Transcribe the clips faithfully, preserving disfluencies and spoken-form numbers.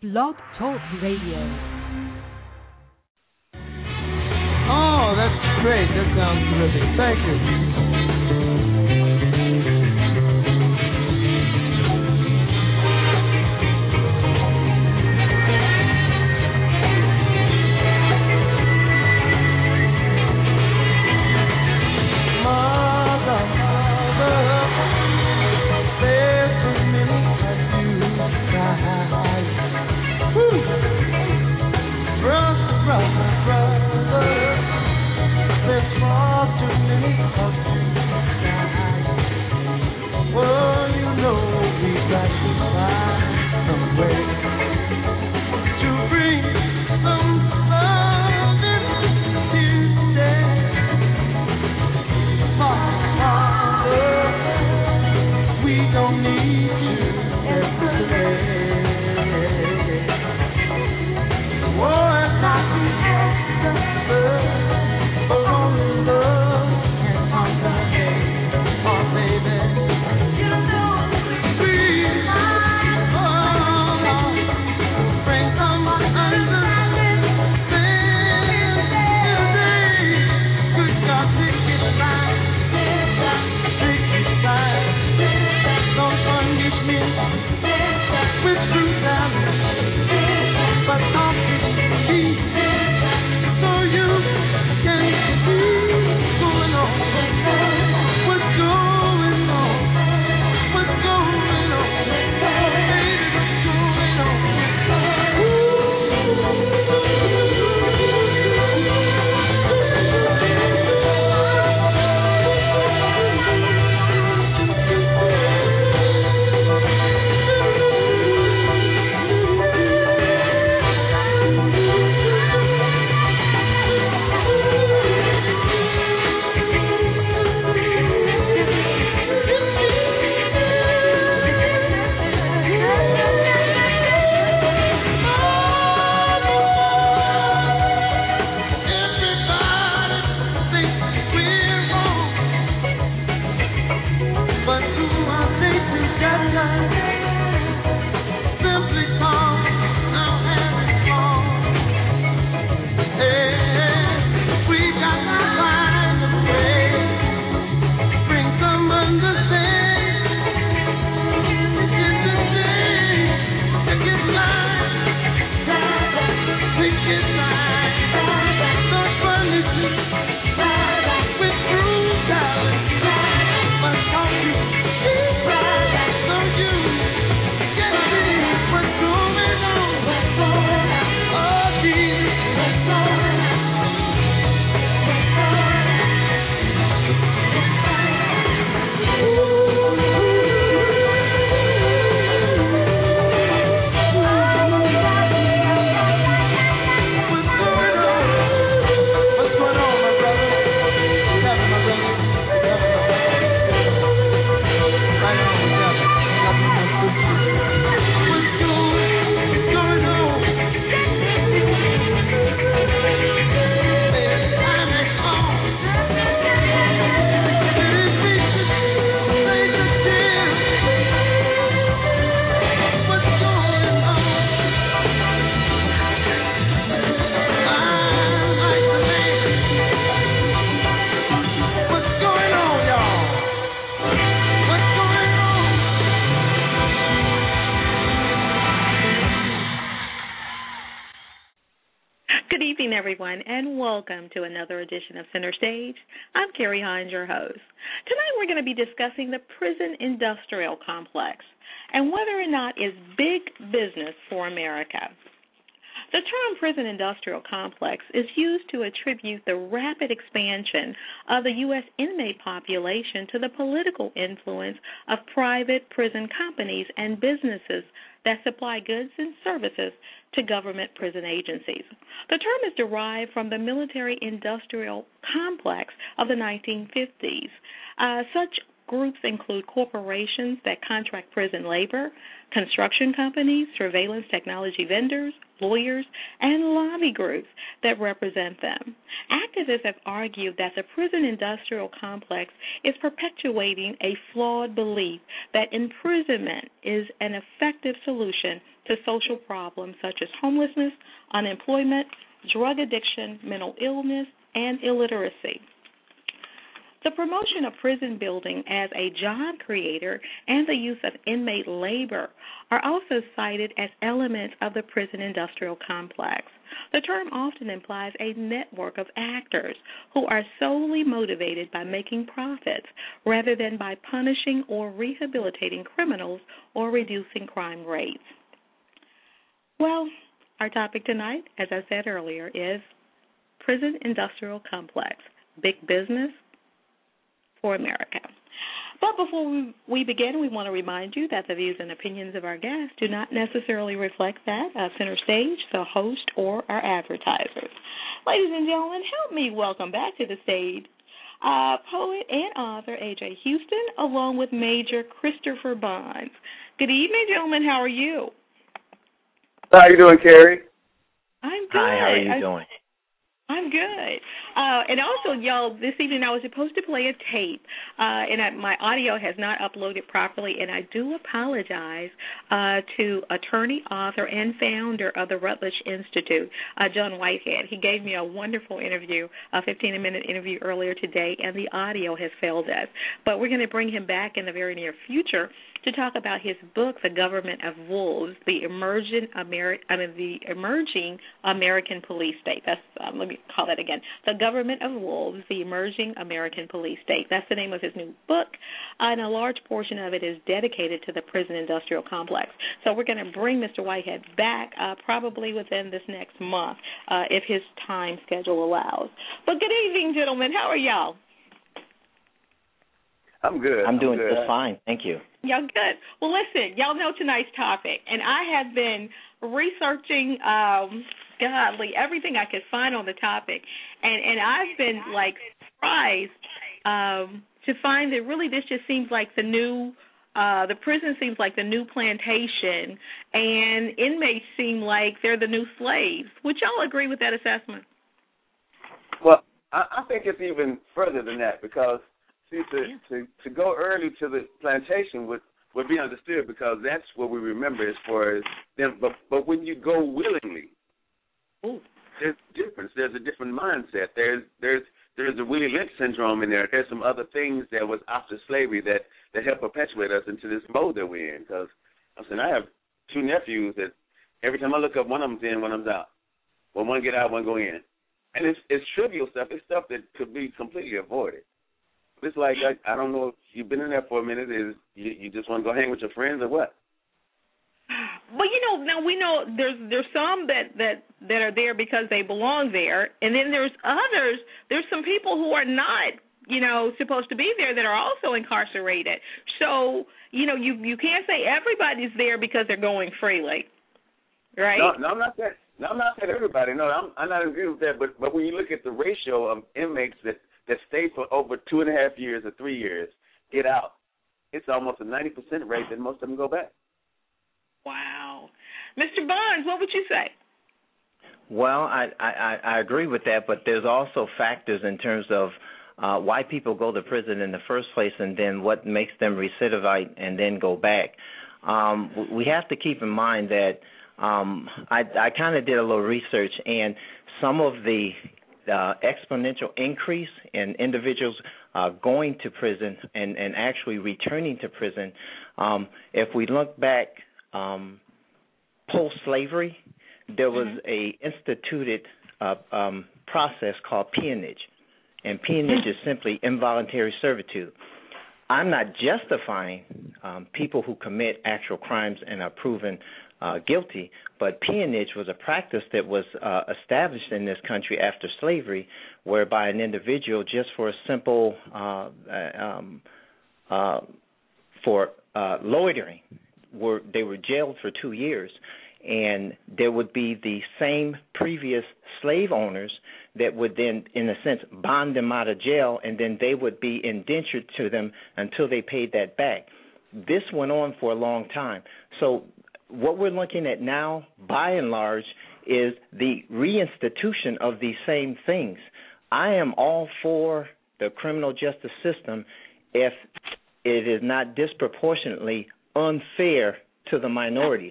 Blog Talk Radio. Oh, that's great. That sounds terrific. Thank you. Everyone, and welcome to another edition of Center Stage. I'm Carrie Hines, your host. Tonight we're going to be discussing the prison industrial complex and whether or not it's big business for America. The term prison industrial complex is used to attribute the rapid expansion of the U S inmate population to the political influence of private prison companies and businesses that supply goods and services to government prison agencies. The term is derived from the military-industrial complex of the nineteen fifties. Uh, such groups include corporations that contract prison labor, construction companies, surveillance technology vendors, lawyers, and lobby groups that represent them. Activists have argued that the prison industrial complex is perpetuating a flawed belief that imprisonment is an effective solution to social problems such as homelessness, unemployment, drug addiction, mental illness, and illiteracy. The promotion of prison building as a job creator and the use of inmate labor are also cited as elements of the prison industrial complex. The term often implies a network of actors who are solely motivated by making profits rather than by punishing or rehabilitating criminals or reducing crime rates. Well, our topic tonight, as I said earlier, is prison industrial complex, big business for America. But before we, we begin, we want to remind you that the views and opinions of our guests do not necessarily reflect that of Center Stage, the host, or our advertisers. Ladies and gentlemen, help me welcome back to the stage uh, poet and author A J Houston, along with Major Christopher Bonds. Good evening, gentlemen. How are you? How you doing, Carrie? I'm good. Hi, how are you I, doing? I'm good. Uh, and also, y'all, this evening I was supposed to play a tape, uh, and I, my audio has not uploaded properly, and I do apologize uh, to attorney, author, and founder of the Rutledge Institute, uh, John Whitehead. He gave me a wonderful interview, a fifteen-minute interview earlier today, and the audio has failed us. But we're going to bring him back in the very near future to talk about his book, The Government of Wolves, the emerging, Ameri- I mean, the emerging American police state. That's um, let me call that again. The Government of Wolves, the Emerging American Police State. That's the name of his new book, uh, and a large portion of it is dedicated to the prison industrial complex. So we're going to bring Mister Whitehead back uh, probably within this next month, uh, if his time schedule allows. But good evening, gentlemen. How are y'all? I'm good. I'm doing I'm good. just fine. Thank you. Y'all good. Well, listen, y'all know tonight's topic, and I have been researching, um, godly, everything I could find on the topic, and, and I've been, like, surprised um, to find that really this just seems like the new, uh, the prison seems like the new plantation, and inmates seem like they're the new slaves. Would y'all agree with that assessment? Well, I, I think it's even further than that because, see, to, Yeah. to, to go early to the plantation would, would be understood because that's what we remember as far as them. But, but when you go willingly, Ooh. there's difference. There's a different mindset. There's there's there's a Willie Lynch syndrome in there. There's some other things that was after slavery that, that help perpetuate us into this mode that we're in. Because I'm saying I have two nephews that every time I look up, one of them's in, one of them's out. Well, one get out, one go in. And it's it's trivial stuff. It's stuff that could be completely avoided. It's like, I, I don't know if you've been in there for a minute. Is you, you just want to go hang with your friends or what? Well, you know, now we know there's there's some that, that, that are there because they belong there, and then there's others, there's some people who are not, you know, supposed to be there that are also incarcerated. So, you know, you you can't say everybody's there because they're going freely, right? No, no, I'm not saying, no, I'm not saying everybody. No, I'm, I'm not agree with that. But but when you look at the ratio of inmates that, that stay for over two and a half years or three years, get out, it's almost a ninety percent rate that most of them go back. Wow. Mister Bonds, what would you say? Well, I, I, I agree with that, but there's also factors in terms of uh, why people go to prison in the first place and then what makes them recidivate and then go back. Um, we have to keep in mind that um, I, I kind of did a little research, and some of the uh, exponential increase in individuals uh, going to prison and, and actually returning to prison, um, if we look back Um, post-slavery, there was mm-hmm. a instituted uh, um, process called peonage, and peonage is simply involuntary servitude. I'm not justifying um, people who commit actual crimes and are proven uh, guilty, but peonage was a practice that was uh, established in this country after slavery, whereby an individual, just for a simple uh, um, uh, for uh, loitering, Were they were jailed for two years, and there would be the same previous slave owners that would then, in a sense, bond them out of jail, and then they would be indentured to them until they paid that back. This went on for a long time. So what we're looking at now, by and large, is the reinstitution of these same things. I am all for the criminal justice system if it is not disproportionately unfair to the minorities.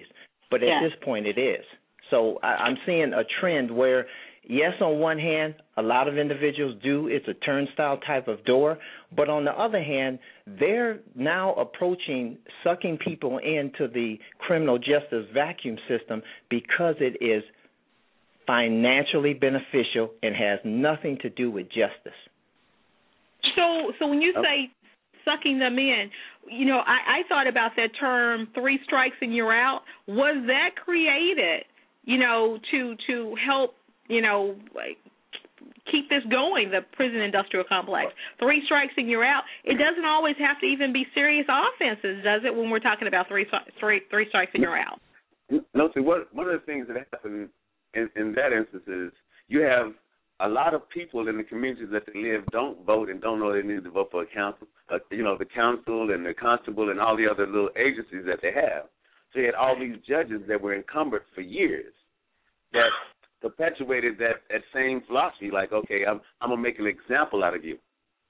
but at yeah. this point it is. So I, I'm seeing a trend where, yes, on one hand, a lot of individuals do. It's a turnstile type of door. But on the other hand, they're now approaching sucking people into the criminal justice vacuum system because it is financially beneficial and has nothing to do with justice. So, so when you say sucking them in, you know, I, I thought about that term, three strikes and you're out. Was that created, you know, to to help, you know, like, keep this going, the prison industrial complex? Three strikes and you're out. It doesn't always have to even be serious offenses, does it, when we're talking about three, three, three strikes and you're out? No, see, what, one of the things that happen in, in that instance is you have a lot of people in the communities that they live don't vote and don't know they need to vote for a council, uh, you know, the council and the constable and all the other little agencies that they have. So you had all these judges that were encumbered for years that perpetuated that, that same philosophy, like, okay, I'm, I'm going to make an example out of you.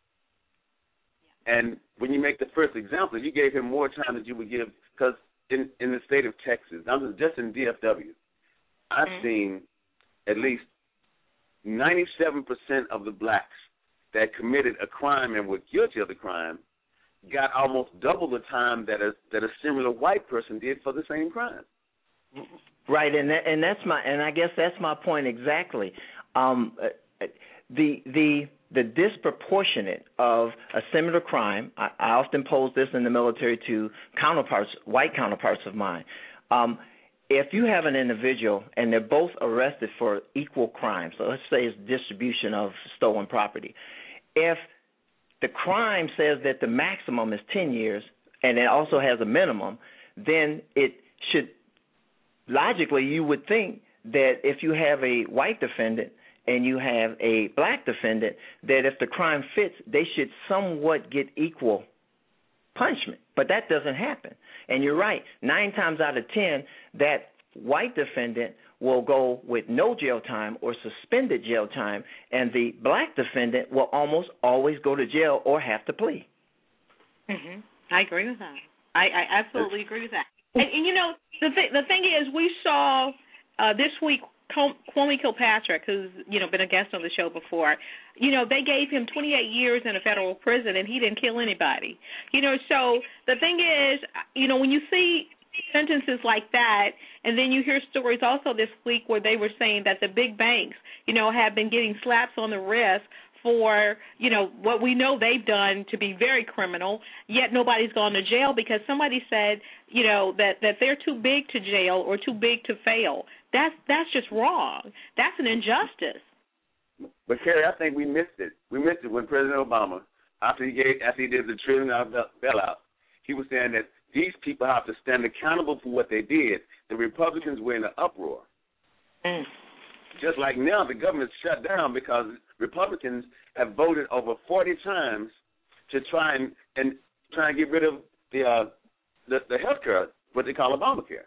And when you make the first example, you gave him more time than you would give, because in, in the state of Texas, I was just in D F W, I've mm-hmm. seen at least ninety-seven percent of the blacks that committed a crime and were guilty of the crime got almost double the time that a, that a similar white person did for the same crime. Right, and that, and that's my and I guess that's my point exactly. Um, the the the disproportionate of a similar crime. I, I often pose this in the military to counterparts, white counterparts of mine. Um, if you have an individual and they're both arrested for equal crimes, so let's say it's distribution of stolen property. If the crime says that the maximum is ten years and it also has a minimum, then it should. Logically, you would think that if you have a white defendant and you have a black defendant, that if the crime fits, they should somewhat get equal punishment. But that doesn't happen. And you're right, nine times out of ten, that white defendant will go with no jail time or suspended jail time, and the black defendant will almost always go to jail or have to plea. Mm-hmm. I agree with that. I, I absolutely agree with that. And, and you know, the th- the thing is, we saw uh, this week Kwame Kilpatrick, who's you know been a guest on the show before. You know, they gave him twenty-eight years in a federal prison, and he didn't kill anybody. You know, so the thing is, you know, when you see sentences like that, and then you hear stories also this week where they were saying that the big banks, you know, have been getting slaps on the wrist for, you know, what we know they've done to be very criminal, yet nobody's gone to jail because somebody said, you know, that, that they're too big to jail or too big to fail. That's that's just wrong. That's an injustice. But, Kerry, I think we missed it. We missed it when President Obama, after he gave, after he did the trillion dollar bailout, he was saying that these people have to stand accountable for what they did. The Republicans were in an uproar. Mm. Just like now, the government's shut down because Republicans have voted over forty times to try and, and try and get rid of the uh, the, the health care, what they call Obamacare.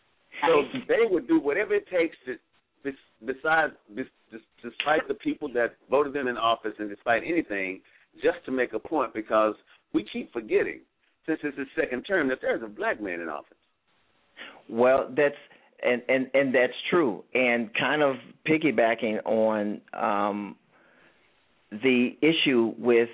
So they would do whatever it takes to, besides, despite the people that voted them in office and despite anything, just to make a point, because we keep forgetting, since it's his second term, that there's a black man in office. Well, that's and, and, and that's true. And kind of piggybacking on um, the issue with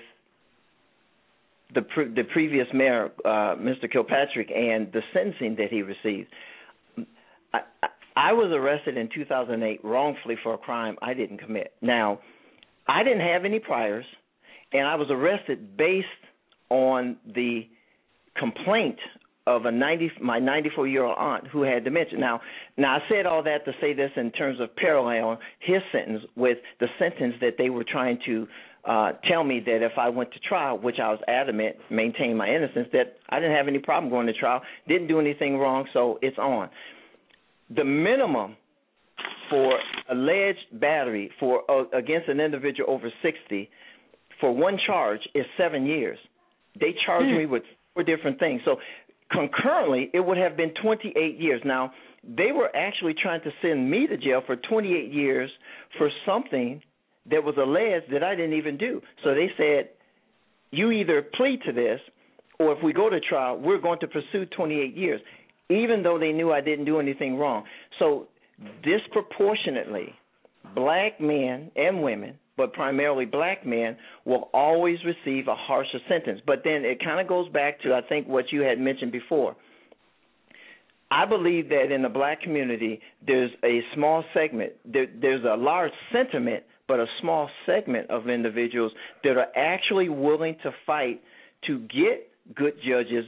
the pre- the previous mayor, uh, Mister Kilpatrick, and the sentencing that he received. I, I was arrested in two thousand eight wrongfully for a crime I didn't commit. Now, I didn't have any priors, and I was arrested based on the complaint of a ninety my ninety-four-year-old aunt who had dementia. Now, now I said all that to say this in terms of parallel his sentence with the sentence that they were trying to uh, tell me that if I went to trial, which I was adamant, maintained my innocence, that I didn't have any problem going to trial, didn't do anything wrong, so it's on. The minimum for alleged battery for uh, against an individual over sixty for one charge is seven years. They charged mm. me with four different things. So concurrently, it would have been twenty-eight years. Now, they were actually trying to send me to jail for twenty-eight years for something that was alleged that I didn't even do. So they said, you either plead to this, or if we go to trial, we're going to pursue twenty-eight years. even though they knew I didn't do anything wrong. So disproportionately, black men and women, but primarily black men, will always receive a harsher sentence. But then it kind of goes back to, I think, what you had mentioned before. I believe that in the black community, there's a small segment, there, there's a large sentiment, but a small segment of individuals that are actually willing to fight to get good judges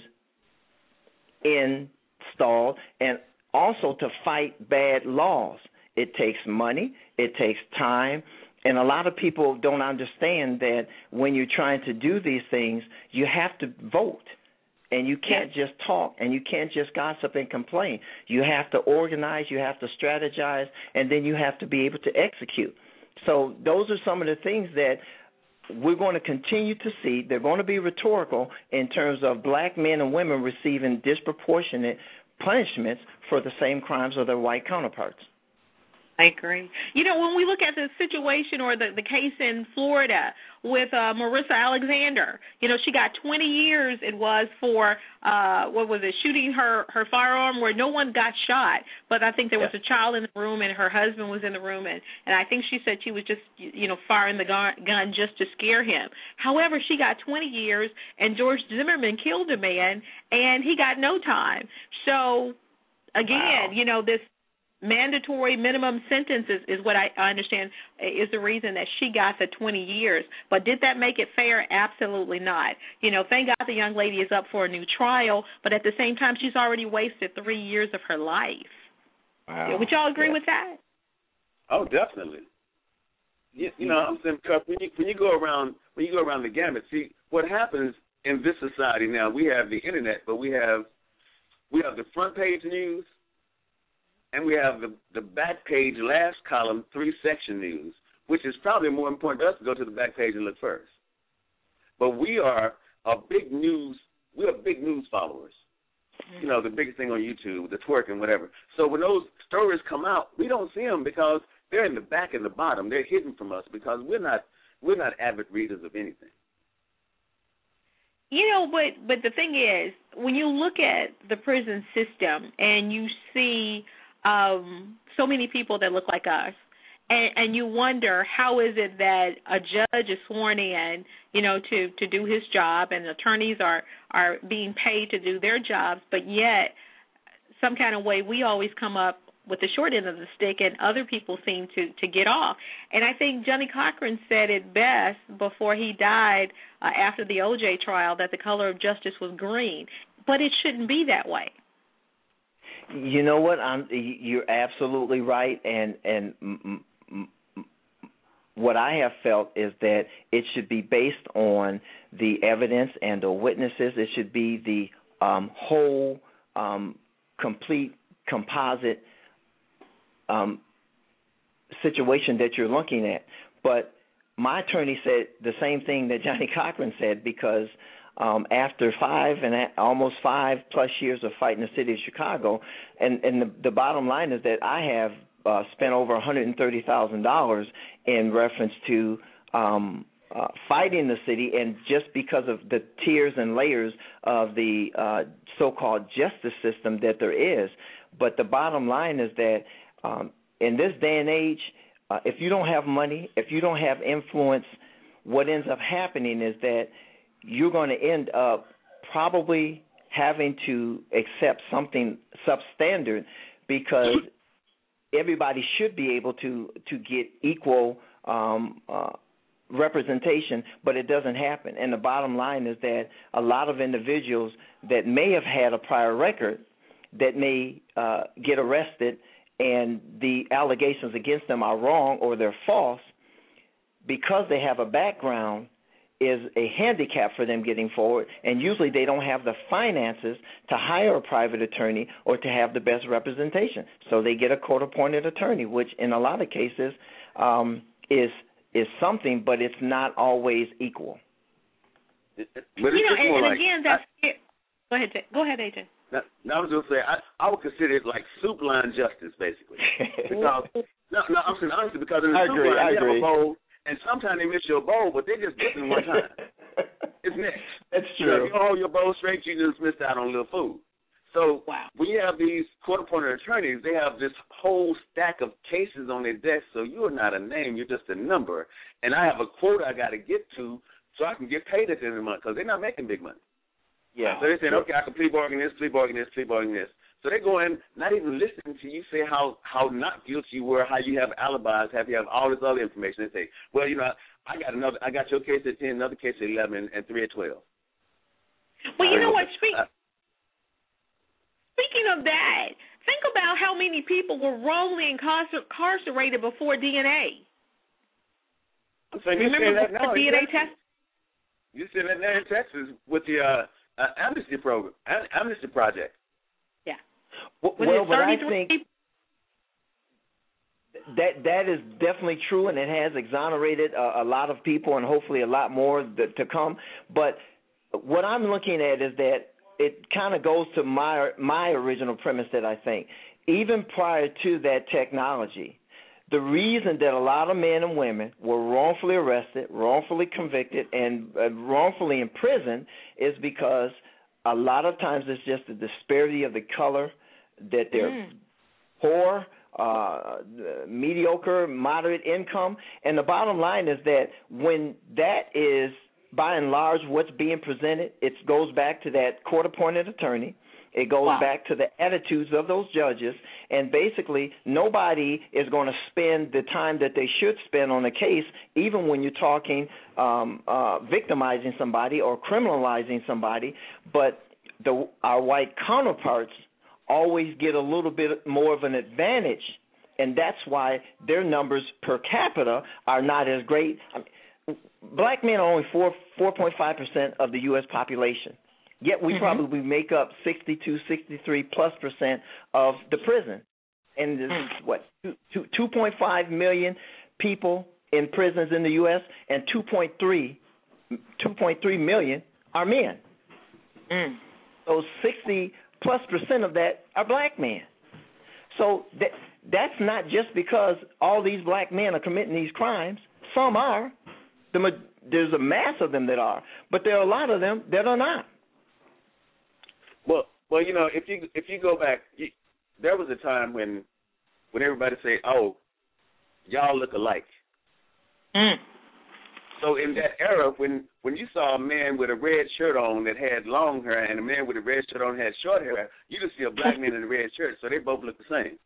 installed and also to fight bad laws. It takes money, it takes time, and a lot of people don't understand that when you're trying to do these things, you have to vote. And you can't just talk, and you can't just gossip and complain. You have to organize, you have to strategize, and then you have to be able to execute. So those are some of the things that we're going to continue to see. They're going to be rhetorical in terms of black men and women receiving disproportionate punishments for the same crimes of their white counterparts. I agree. You know, when we look at the situation or the, the case in Florida with uh, Marissa Alexander, you know, she got twenty years it was for, uh, what was it, shooting her, her firearm where no one got shot. But I think there was yeah. a child in the room and her husband was in the room. And, and I think she said she was just, you know, firing the gun, gun just to scare him. However, she got twenty years and George Zimmerman killed a man and he got no time. So, again, wow. you know, this mandatory minimum sentence is, is what I understand is the reason that she got the twenty years. But did that make it fair? Absolutely not. You know, thank God the young lady is up for a new trial, but at the same time, she's already wasted three years of her life. Wow. Would y'all agree yeah. with that? Oh, definitely. You, you know, I'm saying because when you when you go around when you go around the gamut, see what happens in this society now. We have the internet, but we have we have the front page news. And we have the, the back page, last column, three-section news, which is probably more important to us to go to the back page and look first. But we are a big news, we are big news followers. Mm-hmm. You know, the biggest thing on YouTube, the twerk and whatever. So when those stories come out, we don't see them because they're in the back and the bottom. They're hidden from us because we're not we're not avid readers of anything. You know, but but the thing is, when you look at the prison system and you see Um, so many people that look like us, and, and you wonder how is it that a judge is sworn in, you know, to, to do his job, and attorneys are, are being paid to do their jobs, but yet some kind of way we always come up with the short end of the stick, and other people seem to, to get off. And I think Johnnie Cochran said it best before he died uh, after the O J trial, that the color of justice was green, but it shouldn't be that way. You know what? I'm, you're absolutely right, and and m- m- what I have felt is that it should be based on the evidence and the witnesses. It should be the um, whole, um, complete, composite um, situation that you're looking at. But my attorney said the same thing that Johnnie Cochran said, because Um, after five and a, almost five plus years of fighting the city of Chicago, and, and the, the bottom line is that I have uh, spent over one hundred thirty thousand dollars in reference to um, uh, fighting the city, and just because of the tiers and layers of the uh, so-called justice system that there is. But the bottom line is that um, in this day and age, uh, if you don't have money, if you don't have influence, what ends up happening is that you're going to end up probably having to accept something substandard, because everybody should be able to, to get equal um, uh, representation, but it doesn't happen. And the bottom line is that a lot of individuals that may have had a prior record that may uh, get arrested, and the allegations against them are wrong or they're false, because they have a background, is a handicap for them getting forward, and usually they don't have the finances to hire a private attorney or to have the best representation. So they get a court-appointed attorney, which in a lot of cases um, is is something, but it's not always equal. It, it, you know, and, and like, again, that's I, it. Go ahead, go ahead, A J. Now, now I was going to say, I, I would consider it like soup line justice, basically. Because, no, no, I'm saying honestly, because in the I soup agree, line, I you agree. have a bowl, and sometimes they miss your bowl, but they just get it one time. It's next. That's You know, true. if you hold your bowl straight, you just missed out on a little food. So wow. when you have these court-appointed attorneys, they have this whole stack of cases on their desk, so you are not a name, you're just a number. And I have a quota I got to get to so I can get paid at the end of the month because they're not making big money. Yeah. So they're saying, okay, I can plea bargain this, plea bargain this, plea bargain this. So they go in, not even listening to you say how, how not guilty you were, how you have alibis, have you have all this other information. They say, well, you know, I got another, I got your case at ten, another case at eleven, and three at twelve. Well, you know what? Speak, speaking of that, think about how many people were wrongly incarcerated before D N A. I'm saying, remember that now, D N A test? You said that now in Texas with the uh, uh, amnesty program, Am- amnesty project. Yeah. Well, well but I think that that is definitely true, and it has exonerated a, a lot of people, and hopefully a lot more th- to come. But what I'm looking at is that it kind of goes to my my original premise that I think, even prior to that technology, the reason that a lot of men and women were wrongfully arrested, wrongfully convicted, and uh, wrongfully imprisoned is because a lot of times it's just the disparity of the color, that they're mm. poor, uh, mediocre, moderate income. And the bottom line is that when that is, by and large, what's being presented, it goes back to that court-appointed attorney. It goes wow. back to the attitudes of those judges, and basically nobody is going to spend the time that they should spend on a case, even when you're talking um, uh, victimizing somebody or criminalizing somebody. But the, our white counterparts always get a little bit more of an advantage, and that's why their numbers per capita are not as great. I mean, black men are only four four point five percent of the U S population. Yet we mm-hmm. probably make up sixty-two, sixty-three plus percent of the prison. And there's, mm. what, two point five million people in prisons in the U S, and two point three million are men. Mm. So sixty plus percent of that are black men. So that, that's not just because all these black men are committing these crimes. Some are. The, there's a mass of them that are. But there are a lot of them that are not. Well, well, you know, if you if you go back, you, there was a time when when everybody say, "Oh, y'all look alike." Mm. So in that era, when when you saw a man with a red shirt on that had long hair and a man with a red shirt on that had short hair, you just see a black man in a red shirt, so they both look the same.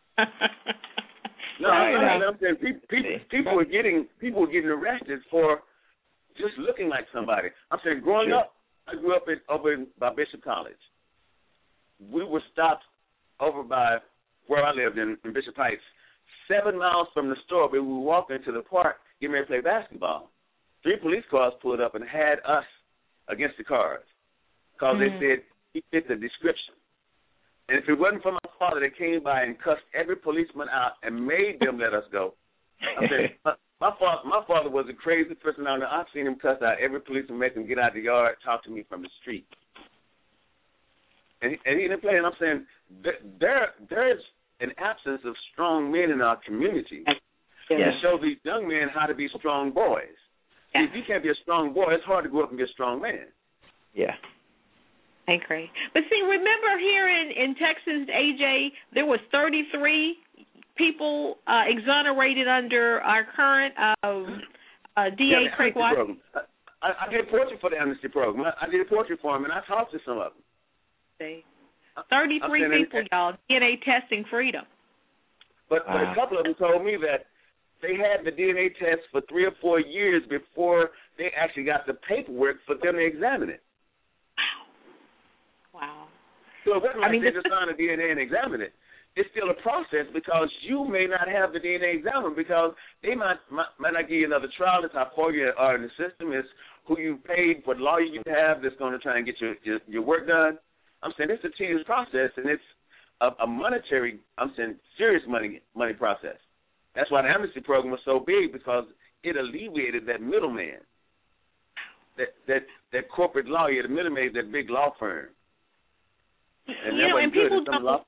no, right. I, I, I'm saying people, people people were getting people were getting arrested for just looking like somebody. I'm saying growing sure. up, I grew up in, over in, by Bishop College. We were stopped over by where I lived in, in Bishop Heights, seven miles from the store. We were walking to the park, getting ready to play basketball. Three police cars pulled up and had us against the cars because mm. they said he fit the description. And if it wasn't for my father that came by and cussed every policeman out and made them let us go, I said, my, my father, my father was a crazy person out there. I've seen him cuss out every policeman, make him get out of the yard, talk to me from the street. And he, and he didn't play. And I'm saying there there's an absence of strong men in our community yes. to show these young men how to be strong boys. Yes. If you can't be a strong boy, it's hard to grow up and be a strong man. Yeah. I agree. But see, remember here in, in Texas, A J, there was thirty-three people uh, exonerated under our current uh, uh, D A yeah, Craig Watts. I, I did a portrait for the amnesty program. I, I did a portrait for him, and I talked to some of them. See, thirty-three people, y'all, D N A testing freedom. But, wow. but a couple of them told me that they had the D N A test for three or four years before they actually got the paperwork for them to examine it. Wow. So it wasn't like I mean, they just signed a D N A and examine it. It's still a process because you may not have the D N A examined because they might, might might not give you another trial. That's how far you are in the system. Is who you paid, what lawyer you have that's going to try and get your, your, your work done. I'm saying it's a tedious process, and it's a, a monetary, I'm saying serious money money process. That's why the amnesty program was so big because it alleviated that middleman, that that, that corporate lawyer, the middleman, that big law firm. And you know, and people don't, law-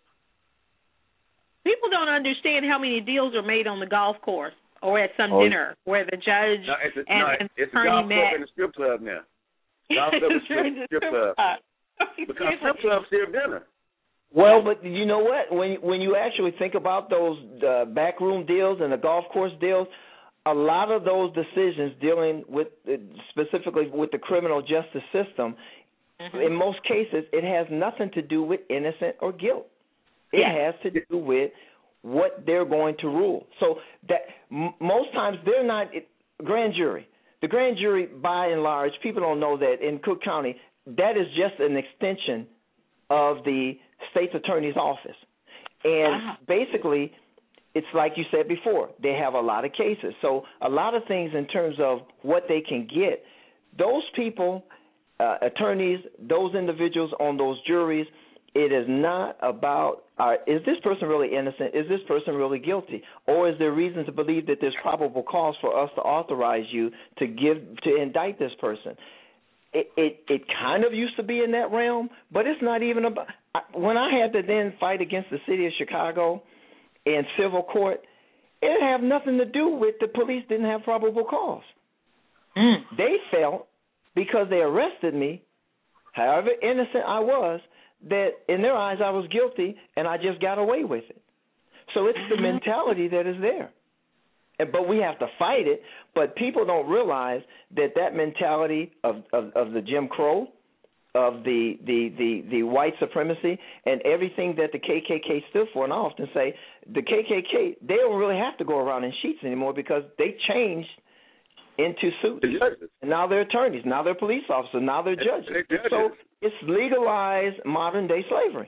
people don't understand how many deals are made on the golf course or at some oh. dinner where the judge no, it's a, and, no, and it's attorney a golf met. club and a strip club now. Golf club and strip, strip club. because some clubs serve dinner. Well, but you know what? When when you actually think about those uh, backroom deals and the golf course deals, a lot of those decisions dealing with uh, specifically with the criminal justice system, mm-hmm. in most cases, it has nothing to do with innocent or guilt. It yeah. has to do with what they're going to rule. So that m- most times they're not it, grand jury. The grand jury, by and large, people don't know that in Cook County, that is just an extension of the state's attorney's office. And wow. basically, it's like you said before, they have a lot of cases. So a lot of things in terms of what they can get, those people, uh, attorneys, those individuals on those juries, it is not about, uh, is this person really innocent? Is this person really guilty? Or is there reason to believe that there's probable cause for us to authorize you to give, to indict this person? It, it it kind of used to be in that realm, but it's not even about. When I had to then fight against the city of Chicago in civil court, it had nothing to do with the police didn't have probable cause. Mm. They felt because they arrested me, however innocent I was, that in their eyes I was guilty and I just got away with it. So it's the mentality that is there. But we have to fight it. But people don't realize that that mentality of, of, of the Jim Crow, of the, the, the, the white supremacy, and everything that the K K K stood for, and I often say the K K K, they don't really have to go around in sheets anymore because they changed into suits. And now they're attorneys. Now they're police officers. Now they're judges. They're judges. So it's legalized modern-day slavery.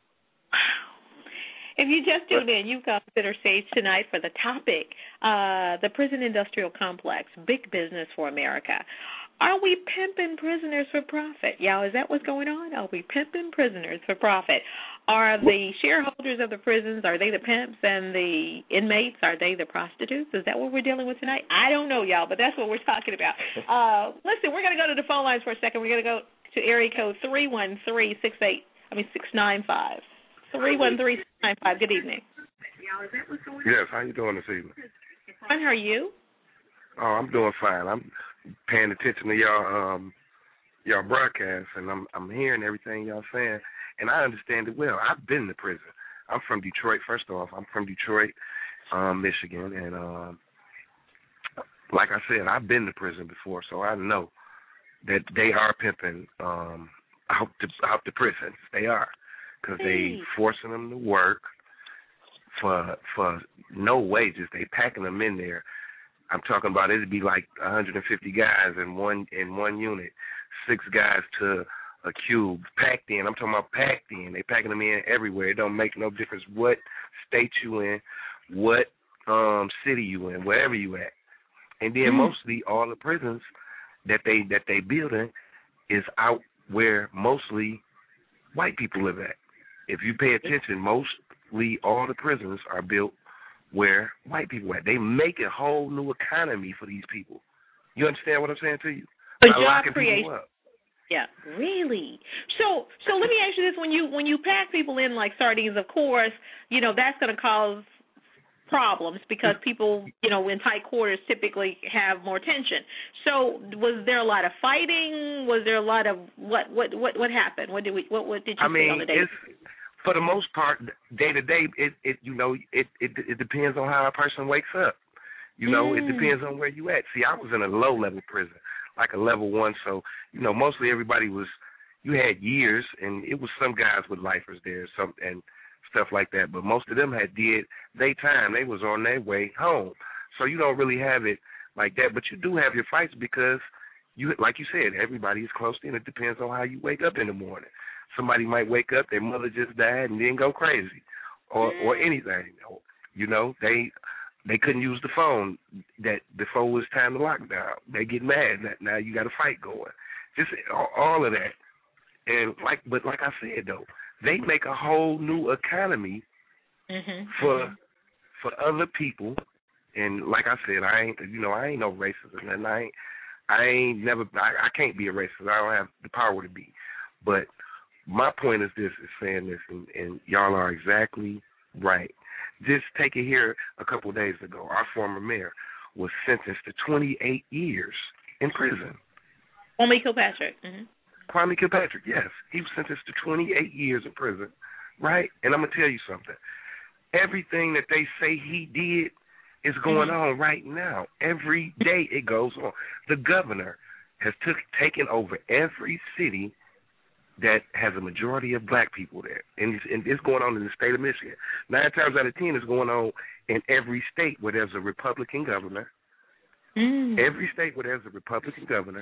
If you just tuned in, you've got Center Stage tonight for the topic, uh, the prison industrial complex, big business for America. Are we pimping prisoners for profit? Y'all, is that what's going on? Are we pimping prisoners for profit? Are the shareholders of the prisons, are they the pimps, and the inmates, are they the prostitutes? Is that what we're dealing with tonight? I don't know, y'all, but that's what we're talking about. Uh, listen, we're going to go to the phone lines for a second. We're going to go to area code three one three six eight, I mean six nine five. three one three six nine five. Good evening. Yes, how you doing this evening? Fine, how are you? Oh, I'm doing fine. I'm paying attention to y'all um y'all broadcast, and I'm I'm hearing everything y'all saying, and I understand it well. I've been to prison. I'm from Detroit. First off, I'm from Detroit, um, Michigan, and um, like I said, I've been to prison before, so I know that they are pimping um out the out the prisons. They are. Because they forcing them to work for for no wages. They packing them in there. I'm talking about it'd be like one hundred fifty guys in one in one unit, six guys to a cube, packed in. I'm talking about packed in. They packing them in everywhere. It don't make no difference what state you in, what um, city you in, wherever you at. And then mm. mostly all the prisons that they that they building is out where mostly white people live at. If you pay attention, mostly all the prisons are built where white people are. They make a whole new economy for these people. You understand what I'm saying to you? The job creation. Yeah, really. So, so let me ask you this: when you when you pack people in like sardines, of course, you know that's going to cause problems because people, you know, in tight quarters typically have more tension. So, was there a lot of fighting? Was there a lot of what what what what happened? What did we what what did you I mean, see on the day? It's, for the most part, day to day, it it you know it, it it depends on how a person wakes up. You know, mm. it depends on where you at. See, I was in a low level prison, like a level one. So, you know, mostly everybody was. You had years, and it was some guys with lifers there, some and stuff like that. But most of them had did their time. They was on their way home. So you don't really have it like that. But you do have your fights because you, like you said, everybody is close in. It depends on how you wake up in the morning. Somebody might wake up, their mother just died, and then go crazy, or or anything. You know, they they couldn't use the phone that before it was time to lock down. They get mad. Now you got a fight going. Just all of that. And like, but like I said though, they make a whole new economy mm-hmm. for for other people. And like I said, I ain't you know I ain't no racist, and I ain't I ain't never I, I can't be a racist. I don't have the power to be. But my point is this: is saying this, and, and y'all are exactly right. Just take it here. A couple of days ago, our former mayor was sentenced to twenty-eight years in prison. Kwame Kilpatrick. Mm-hmm. Kwame Kilpatrick, yes, he was sentenced to twenty-eight years in prison, right? And I'm gonna tell you something. Everything that they say he did is going on right now. Every day it goes on. The governor has took taken over every city that has a majority of black people there, and it's, and it's going on in the state of Michigan. Nine times out of ten, it's going on in every state where there's a Republican governor. Mm. Every state where there's a Republican governor,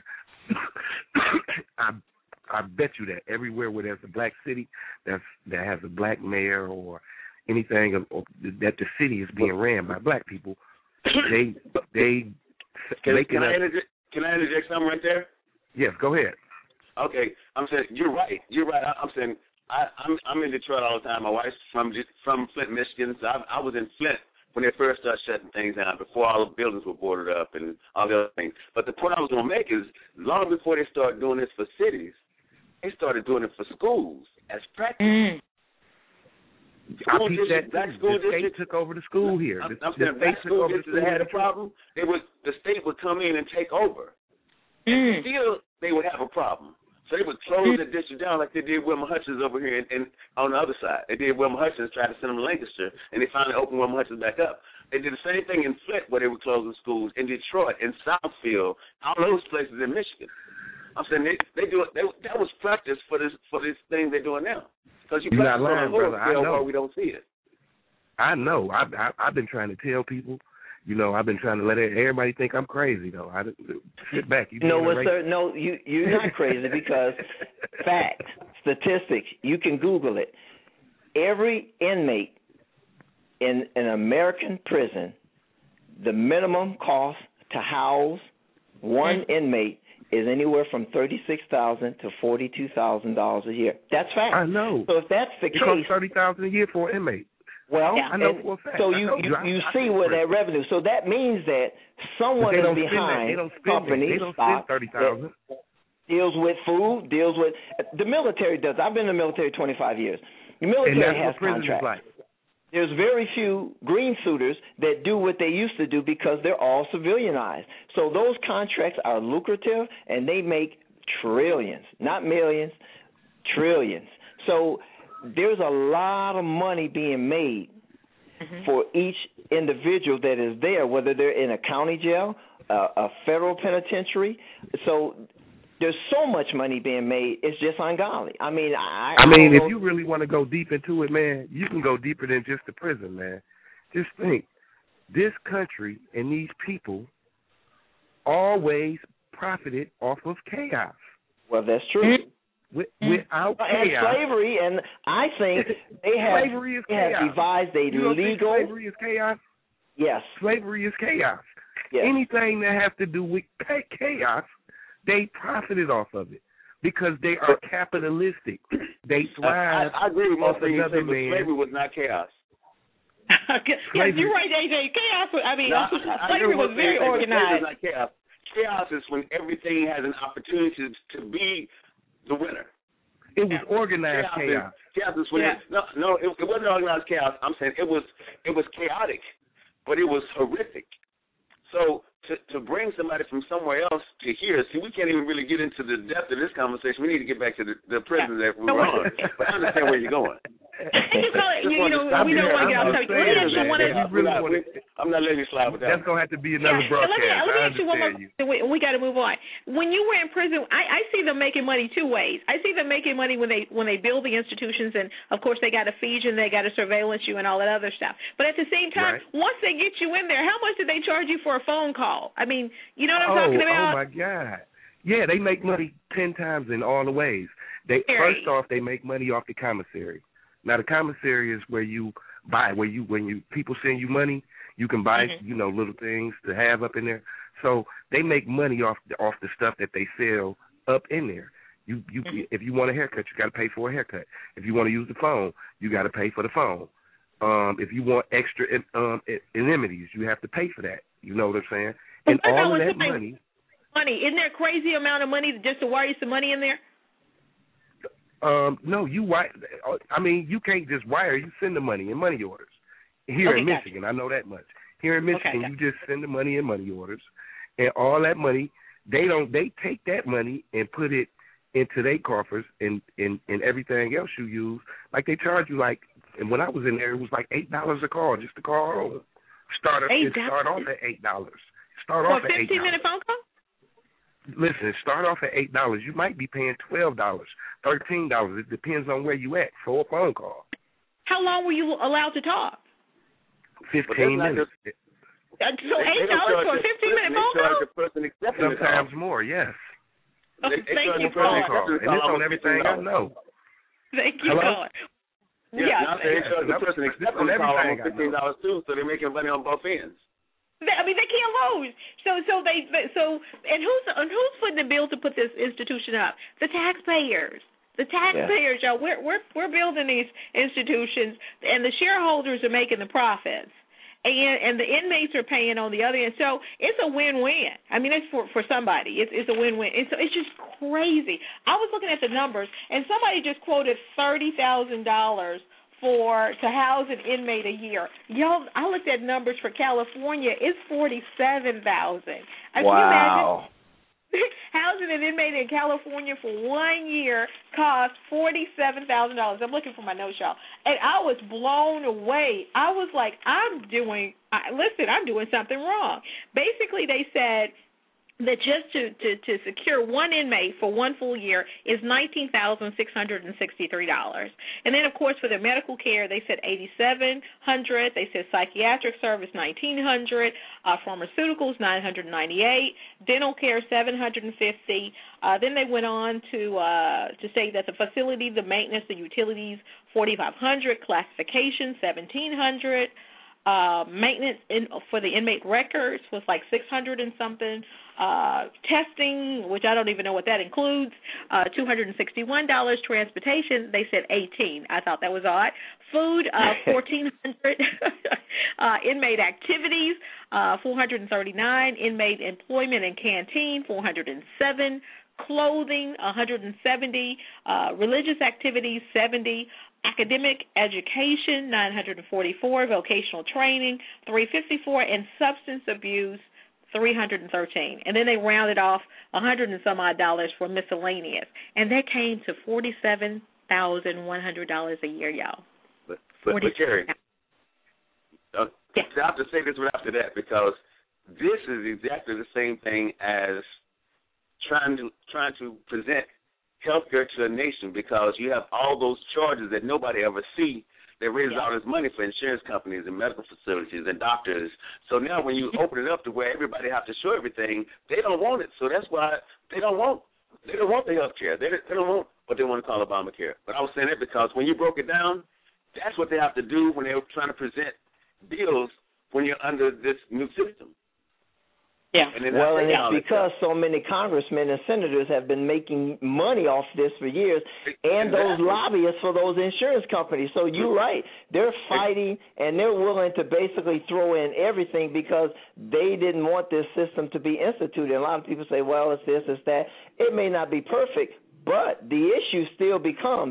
I I bet you that everywhere where there's a black city that's that has a black mayor or anything of, or that the city is being ran by black people, they they can, make can it I up. interject, can I interject something right there? Yes, go ahead. Okay, I'm saying you're right. You're right. I'm saying I, I'm I'm in Detroit all the time. My wife's from from Flint, Michigan. So I, I was in Flint when they first started shutting things down, before all the buildings were boarded up and all the other things. But the point I was going to make is, long before they started doing this for cities, they started doing it for schools as practice. Mm. School district, black school the state district took over the school here. I'm, the, I'm saying black school districts that had a problem, they would the state would come in and take over. Mm. And still, they would have a problem. So they would close mm. the district down like they did Wilma Hutchins over here and, and on the other side. They did Wilma Hutchins, tried to send them to Lancaster, and they finally opened Wilma Hutchins back up. They did the same thing in Flint where they were closing schools, in Detroit, in Southfield, all those places in Michigan. I'm saying they they do it. They, that was practice for this for this thing they're doing now. Because you practice on the brother. I know. We don't see it. I know. I, I I've been trying to tell people. You know, I've been trying to let everybody think I'm crazy, though. I sit back. You no, well, sir, no, you you're not crazy because fact, statistics. You can Google it. Every inmate in an American prison, the minimum cost to house one inmate is anywhere from thirty-six thousand to forty-two thousand dollars a year. That's fact. I know. So if that's the it case, costs thirty thousand a year for an inmate. Well, yeah. I know for a fact. So you you, you see where that revenue. So that means that someone is behind companies stock that deals with food, deals with the military does. I've been in the military twenty-five years. The military has contracts. Like. There's very few green suiters that do what they used to do because they're all civilianized. So those contracts are lucrative and they make trillions, not millions, trillions. So there's a lot of money being made mm-hmm. for each individual that is there, whether they're in a county jail, uh, a federal penitentiary. So there's so much money being made, it's just ungodly. I mean, I, I mean, if you really want to go deep into it, man, you can go deeper than just the prison, man. Just think, this country and these people always profited off of chaos. Well, that's true. With, without and chaos. slavery, and I think they have, slavery is they chaos. have devised a you don't legal. Think slavery is chaos. Yes. Slavery is chaos. Yes. Anything that has to do with chaos, they profited off of it because they are capitalistic. They thrive. I, I agree with most off things you another said, but man. slavery was not chaos. yes, you're right, A J. Chaos. Was, I mean, no, slavery was very organized. Slavery was not chaos. Chaos is when everything has an opportunity to be the winner. It was organized chaos. Chaos, chaos is when yeah. it, no, no, it, it wasn't organized chaos. I'm saying it was it was chaotic, but it was horrific. So to to bring somebody from somewhere else to here, see, we can't even really get into the depth of this conversation. We need to get back to the, the prison that we were on. But I understand where you're going. you call it, you, you know, we don't want to get off topic. Let me ask you one of I'm not letting you slide with that. That's going to have to be another yeah. broadcast. Let me, let me ask you one more. You. We, we got to move on. When you were in prison, I, I see them making money two ways. I see them making money when they when they build the institutions, and of course they got to feed you and they got to surveillance you and all that other stuff. But at the same time, right. once they get you in there, how much do they charge you for a phone call? I mean, you know what I'm oh, talking about? Oh my God! Yeah, they make money ten times in all the ways. They Very. first off, they make money off the commissary. Now the commissary is where you buy, where you when you people send you money, you can buy mm-hmm. you know little things to have up in there. So they make money off the, off the stuff that they sell up in there. You you mm-hmm. if you want a haircut, you got to pay for a haircut. If you want to use the phone, you got to pay for the phone. Um, if you want extra um, indemnities, you have to pay for that. You know what I'm saying? And but all of that money, money. Money isn't there a crazy amount of money just to wire some money in there? Um, no, you wire. I mean, you can't just wire. You send the money in money orders. Here okay, in gotcha. Michigan, I know that much. Here in Michigan, okay, you just send the money in money orders, and all that money, they don't. They take that money and put it into their coffers and, and, and everything else you use. Like they charge you like, and when I was in there, it was like eight dollars a call just to call home. Start up, it start off at eight dollars. Start For off at eight dollars. fifteen minute phone call? Listen, start off at eight dollars. You might be paying twelve dollars, thirteen dollars. It depends on where you at for a phone call. How long were you allowed to talk? Fifteen minutes. Just, uh, so eight dollars for a fifteen minute phone call? The person accepting Sometimes the more, yes. Oh, they, they thank you, phone God. call. And it's on everything I know. Thank you, Hello? God. Yeah, Yeah, they charge the person accepting the call everything almost fifteen dollars too, so they're making money on both ends. They, I mean, they can't lose. So, so they, they, so, and who's, and who's footing the bill to put this institution up? The taxpayers. The taxpayers, yeah. y'all. We're, we're, we're building these institutions, and the shareholders are making the profits, and, and the inmates are paying on the other end. So it's a win-win. I mean, it's for, for somebody. It's, it's a win-win. And so it's just crazy. I was looking at the numbers, and somebody just quoted thirty thousand dollars for to house an inmate a year. Yo, I looked at numbers for California. It's forty-seven thousand. Wow. Can you imagine? Housing an inmate in California for one year costs forty-seven thousand dollars. I'm looking for my notes, y'all, and I was blown away. I was like, I'm doing. I, listen, I'm doing something wrong. Basically, they said that just to, to, to secure one inmate for one full year is nineteen thousand six hundred sixty-three dollars. And then, of course, for their medical care, they said eighty-seven hundred dollars. They said psychiatric service nineteen hundred dollars, uh, pharmaceuticals nine hundred ninety-eight dollars, dental care seven hundred fifty dollars. Uh, then they went on to uh, to say that the facility, the maintenance, the utilities forty-five hundred dollars, classification seventeen hundred dollars. Uh, maintenance in, for the inmate records was like six hundred and something. Uh, testing, which I don't even know what that includes, uh, two hundred sixty-one dollars. Transportation, they said eighteen. I thought that was odd. Food, uh, fourteen hundred. uh, inmate activities, uh, four hundred thirty-nine. Inmate employment and canteen, four hundred seven. Clothing, one hundred seventy. Uh, religious activities, seventy. Academic education, nine hundred forty-four, vocational training, three hundred fifty-four, and substance abuse, three hundred thirteen. And then they rounded off one hundred and some odd dollars for miscellaneous. And that came to forty-seven thousand one hundred dollars a year, y'all. But, but, but Carrie, uh, yeah. I have to say this right after that, because this is exactly the same thing as trying to trying to present healthcare to a nation, because you have all those charges that nobody ever see that raise yeah. all this money for insurance companies and medical facilities and doctors. So now when you open it up to where everybody have to show everything, they don't want it. So that's why they don't want they don't want the healthcare. They they don't want what they want to call Obamacare. But I was saying that because when you broke it down, that's what they have to do when they're trying to present bills when you're under this new system. Yeah. And well, and it's because so many congressmen and senators have been making money off this for years, and those lobbyists for those insurance companies. So you're right. They're fighting, and they're willing to basically throw in everything because they didn't want this system to be instituted. And a lot of people say, well, it's this, it's that. It may not be perfect, but the issue still becomes,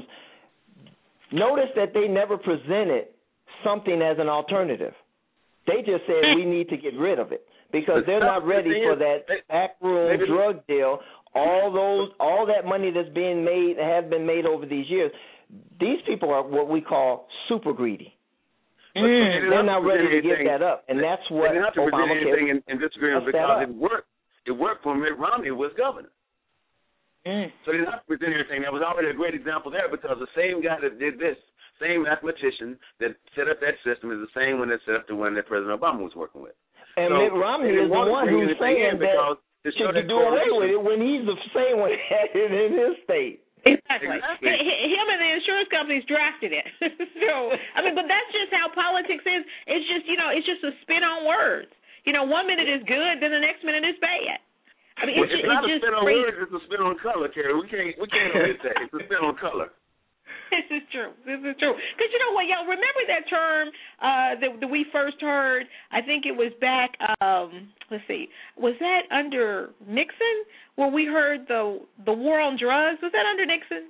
notice that they never presented something as an alternative. They just said we need to get rid of it. Because they're not ready for that backroom drug deal. All those, all that money that's being made, has been made over these years. These people are what we call super greedy. Mm. They're not ready to give that up, and that's what they have to present anything in, in disagreement because it worked. It worked when Mitt Romney was governor. Mm. So they didn't have to present anything. That was already a great example there, because the same guy that did this, same mathematician that set up that system, is the same one that set up the one that President Obama was working with. And so, Mitt Romney is the one who's saying that to do away with it when he's the same one that had it in his state. Exactly. exactly. Him and the insurance companies drafted it. So, I mean, but that's just how politics is. It's just, you know, it's just a spin on words. You know, one minute is good, then the next minute is bad. I mean, well, it's, it's just, not it's a spin on words, it's a spin on color, Carrie. We can't, we can't admit that. It's a spin on color. This is true. This is true. Because you know what, y'all remember that term uh, that, that we first heard? I think it was back. Um, let's see, was that under Nixon? Where we heard the the war on drugs? Was that under Nixon?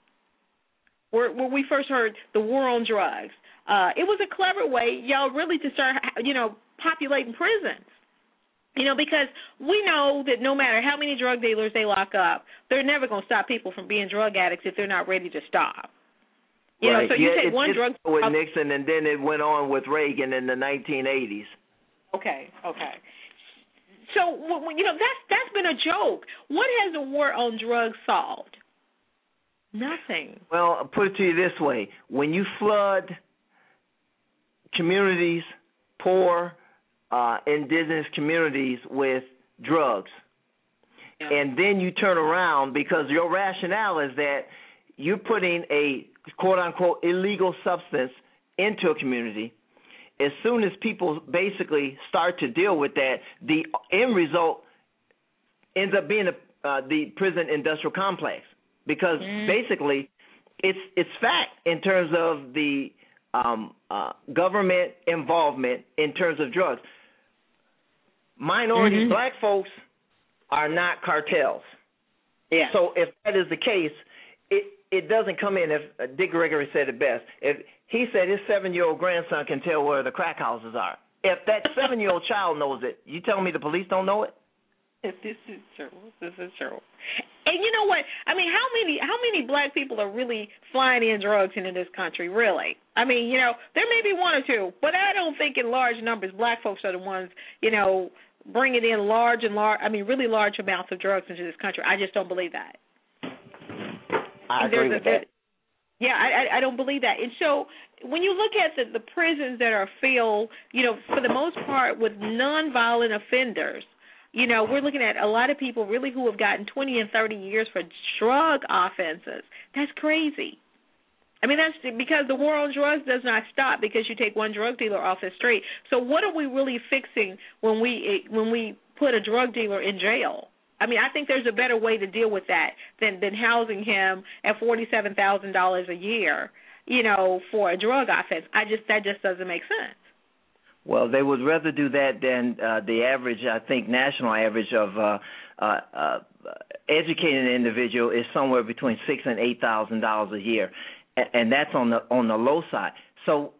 Where, where we first heard the war on drugs? Uh, it was a clever way, y'all, really to start, you know, populating prisons. You know, because we know that no matter how many drug dealers they lock up, they're never going to stop people from being drug addicts if they're not ready to stop. You right. know, so you yeah, take it, one it drug with Nixon, and then it went on with Reagan in the nineteen eighties. Okay, okay. So, you know, that's that's been a joke. What has the war on drugs solved? Nothing. Well, I'll put it to you this way. When you flood communities, poor, uh, indigenous communities with drugs, yeah. and then you turn around because your rationale is that you're putting a quote-unquote illegal substance into a community. As soon as people basically start to deal with that, the end result ends up being a, uh, the prison industrial complex, because mm. basically it's it's fact in terms of the um, uh, government involvement in terms of drugs. Minority mm-hmm. black folks are not cartels. Yeah. So if that is the case, it it doesn't come in. If uh, Dick Gregory said it best. If he said his seven-year-old grandson can tell where the crack houses are. If that seven-year-old child knows it, you telling me the police don't know it? This is true. This is true. And you know what? I mean, how many how many black people are really flying in drugs into this country, really? I mean, you know, there may be one or two, but I don't think in large numbers black folks are the ones, you know, bringing in large and large, I mean, really large amounts of drugs into this country. I just don't believe that. I agree with that. Yeah, I, I don't believe that. And so when you look at the, the prisons that are filled, you know, for the most part with nonviolent offenders, you know, we're looking at a lot of people really who have gotten twenty and thirty years for drug offenses. That's crazy. I mean, that's because the war on drugs does not stop because you take one drug dealer off the street. So what are we really fixing when we when we put a drug dealer in jail? I mean, I think there's a better way to deal with that than, than housing him at forty-seven thousand dollars a year, you know, for a drug offense. I just that just doesn't make sense. Well, they would rather do that than uh, the average, I think, national average of uh, uh, uh, educating an individual is somewhere between six and eight thousand dollars a year, and, and that's on the on the low side. So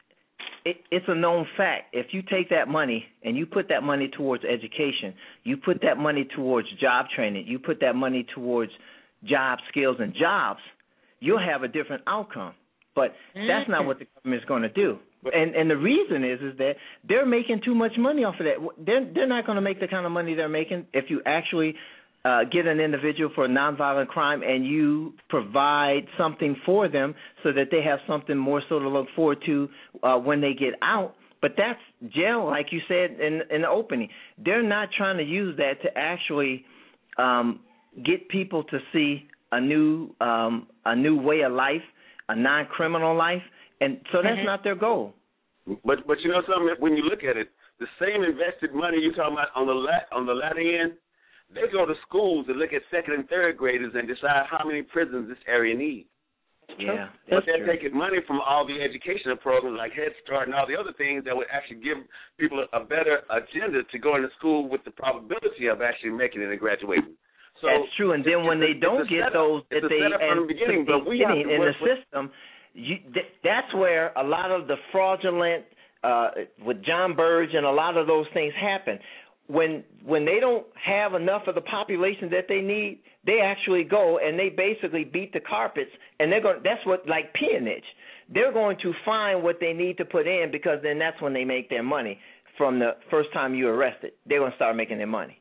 it, it's a known fact. If you take that money and you put that money towards education, you put that money towards job training, you put that money towards job skills and jobs, you'll have a different outcome. But that's not what the government is going to do. And and the reason is is that they're making too much money off of that. They're they're not going to make the kind of money they're making if you actually uh, get an individual for a nonviolent crime and you provide something for them so that they have something more so to look forward to uh, when they get out. But that's jail, like you said in in the opening. They're not trying to use that to actually um, get people to see a new um, a new way of life, a non-criminal life. And so that's mm-hmm. not their goal. But but you know something, when you look at it, the same invested money you're talking about on the la- on the latter end, they go to schools and look at second and third graders and decide how many prisons this area needs. Yeah, but they're true. taking money from all the educational programs like Head Start and all the other things that would actually give people a better agenda to go into school with the probability of actually making it and graduating. So that's true. And then when they don't get those, that they from the beginning, but we have to in work the system. You, th- that's where a lot of the fraudulent, uh, with John Burge and a lot of those things happen. When when they don't have enough of the population that they need, they actually go and they basically beat the carpets, and they're going. That's what like peonage. They're going to find what they need to put in because then that's when they make their money. From the first time you arrested, they're going to start making their money.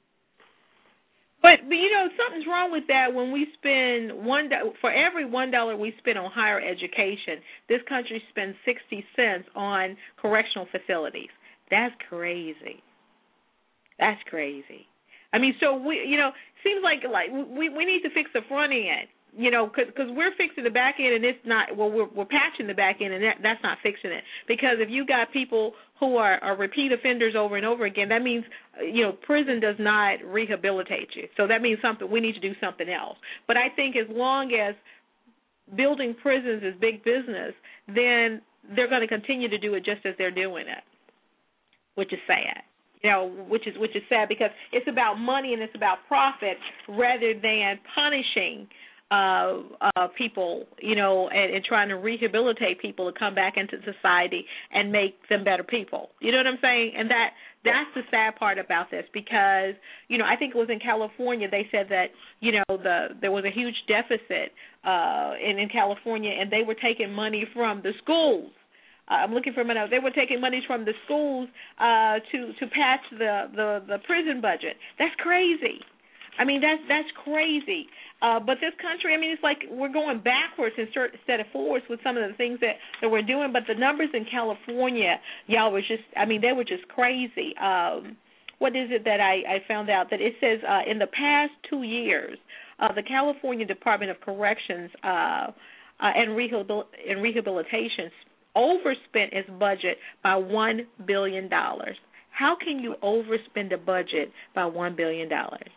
But, but, you know, something's wrong with that when we spend one do- for every one dollar we spend on higher education, this country spends sixty cents on correctional facilities. That's crazy. That's crazy. I mean, so we, you know, seems like like we we need to fix the front end. You know, because we're fixing the back end and it's not, well, we're, we're patching the back end and that, that's not fixing it. Because if you got people who are, are repeat offenders over and over again, that means, you know, prison does not rehabilitate you. So that means something, we need to do something else. But I think as long as building prisons is big business, then they're going to continue to do it just as they're doing it, which is sad. You know, which is which is sad because it's about money and it's about profit rather than punishing Uh, uh, people, you know, and, and trying to rehabilitate people to come back into society and make them better people. You know what I'm saying? And that that's the sad part about this because, you know, I think it was in California they said that, you know, the there was a huge deficit uh, in, in California and they were taking money from the schools. Uh, I'm looking for a minute. They were taking money from the schools uh, to to patch the, the, the prison budget. That's crazy. I mean, that's that's crazy. Uh, but this country, I mean, it's like we're going backwards instead of forwards with some of the things that, that we're doing. But the numbers in California, y'all, was just, I mean, they were just crazy. Um, what is it that I, I found out? That it says uh, in the past two years, uh, the California Department of Corrections uh, uh, and, rehabil- and Rehabilitation overspent its budget by one billion dollars. How can you overspend a budget by one billion dollars?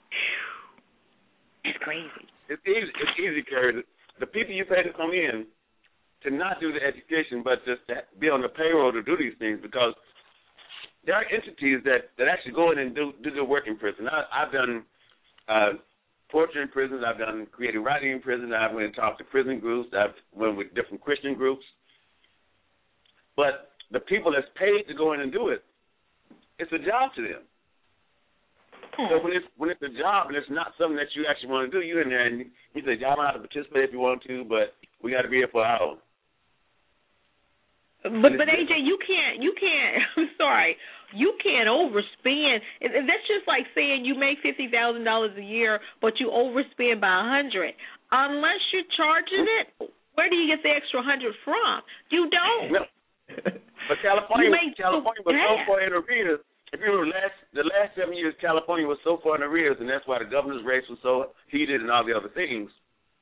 It's crazy. It's easy, it's easy, Carrie. The people you pay to come in to not do the education, but just to be on the payroll to do these things, because there are entities that, that actually go in and do, do the work in prison. I, I've done uh, poetry in prisons. I've done creative writing in prison. I've went and talked to prison groups. I've went with different Christian groups. But the people that's paid to go in and do it, it's a job to them. So when it's when it's a job and it's not something that you actually want to do, you're in there and you say, "Y'all don't have to participate if you want to, but we got to be here for an hour." But but A J, you can't you can't. I'm sorry, you can't overspend. That's just like saying you make fifty thousand dollars a year, but you overspend by a hundred. Unless you're charging it, where do you get the extra hundred from? You don't. No. But California, California was so far in arrears. If you remember, last, the last seven years, California was so far in arrears, and that's why the governor's race was so heated and all the other things.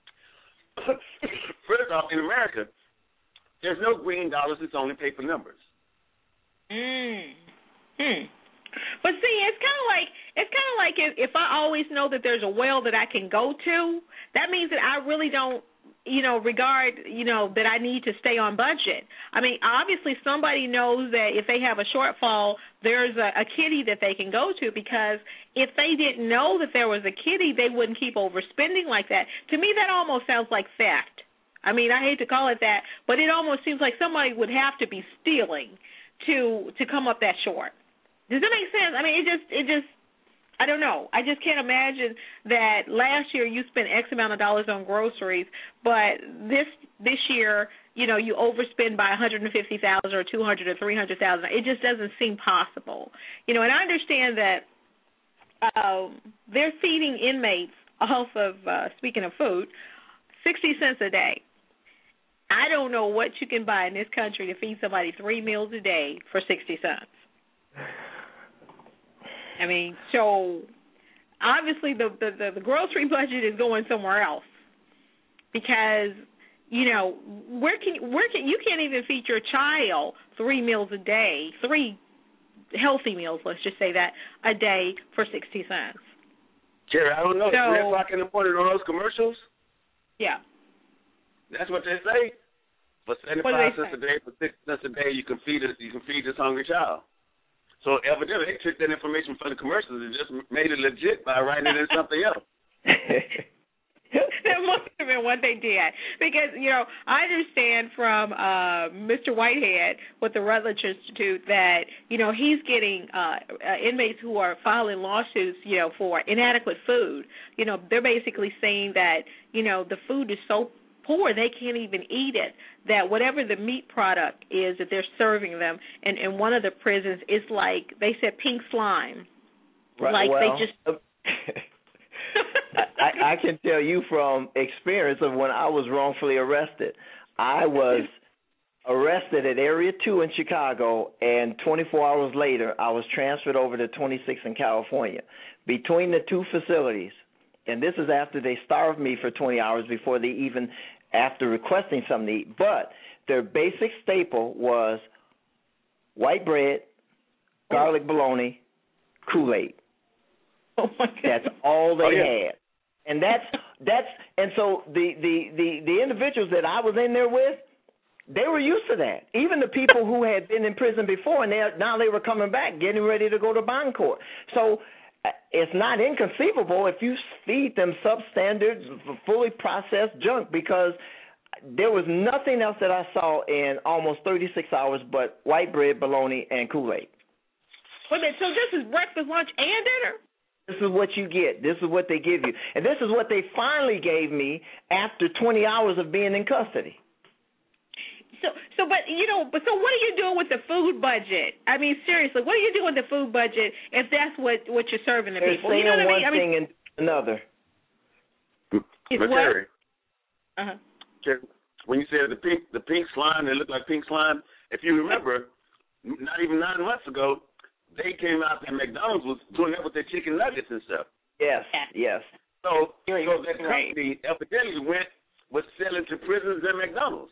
First off, in America, there's no green dollars. It's only paper numbers. Mm. Hmm. But see, it's kind of like it's kind of like if, if I always know that there's a well that I can go to, that means that I really don't, you know, regard, you know, that I need to stay on budget. I mean, obviously somebody knows that if they have a shortfall, there's a, a kitty that they can go to, because if they didn't know that there was a kitty, they wouldn't keep overspending like that. To me, that almost sounds like theft. I mean, I hate to call it that, but it almost seems like somebody would have to be stealing to to come up that short. Does that make sense? I mean, it just it just I don't know. I just can't imagine that last year you spent X amount of dollars on groceries, but this this year, you know, you overspend by one hundred fifty thousand dollars or two hundred thousand dollars or three hundred thousand dollars. It just doesn't seem possible. You know, and I understand that um, they're feeding inmates off of, uh, speaking of food, sixty cents a day. I don't know what you can buy in this country to feed somebody three meals a day for sixty cents. I mean, so obviously the, the, the grocery budget is going somewhere else, because, you know, where can where can you can't even feed your child three meals a day, three healthy meals, let's just say that, a day for sixty cents. Jerry, I don't know. So, three o'clock in the morning on those commercials? Yeah. That's what they say. For seventy-five cents a day, for six cents a day, you can feed this, you can feed this hungry child. So evidently they took that information from the commercials and just made it legit by writing it in something else. That must have been what they did. Because, you know, I understand from uh, Mister Whitehead with the Rutledge Institute that, you know, he's getting uh, uh, inmates who are filing lawsuits, you know, for inadequate food. You know, they're basically saying that, you know, the food is so poor they can't even eat it, that whatever the meat product is that they're serving them in, in one of the prisons is like, they said, pink slime. Right, like well, they just... I, I can tell you from experience of when I was wrongfully arrested. I was arrested at Area two in Chicago, and twenty-four hours later I was transferred over to twenty-six in California. Between the two facilities, and this is after they starved me for twenty hours before they even, after requesting something to eat. But their basic staple was white bread, garlic bologna, Kool-Aid. Oh my God. That's all they oh, yeah. had. And that's that's and so the, the, the, the individuals that I was in there with, they were used to that. Even the people who had been in prison before, and they now they were coming back, getting ready to go to bond court. So it's not inconceivable if you feed them substandard, fully processed junk, because there was nothing else that I saw in almost thirty-six hours but white bread, bologna, and Kool-Aid. Wait a minute, so this is breakfast, lunch, and dinner? This is what you get. This is what they give you. And this is what they finally gave me after twenty hours of being in custody. So, so, but you know, but so, what are you doing with the food budget? I mean, seriously, what are you doing with the food budget if that's what, what you're serving the They're people? saying You know what one I mean? thing I mean, and another. It's but what? Terry, Uh-huh. when you said the pink, the pink slime, they look like pink slime. If you remember, not even nine months ago, they came out and McDonald's was doing that with their chicken nuggets and stuff. Yes, yes. So, so Right. that company evidently went was selling to prisons and McDonald's.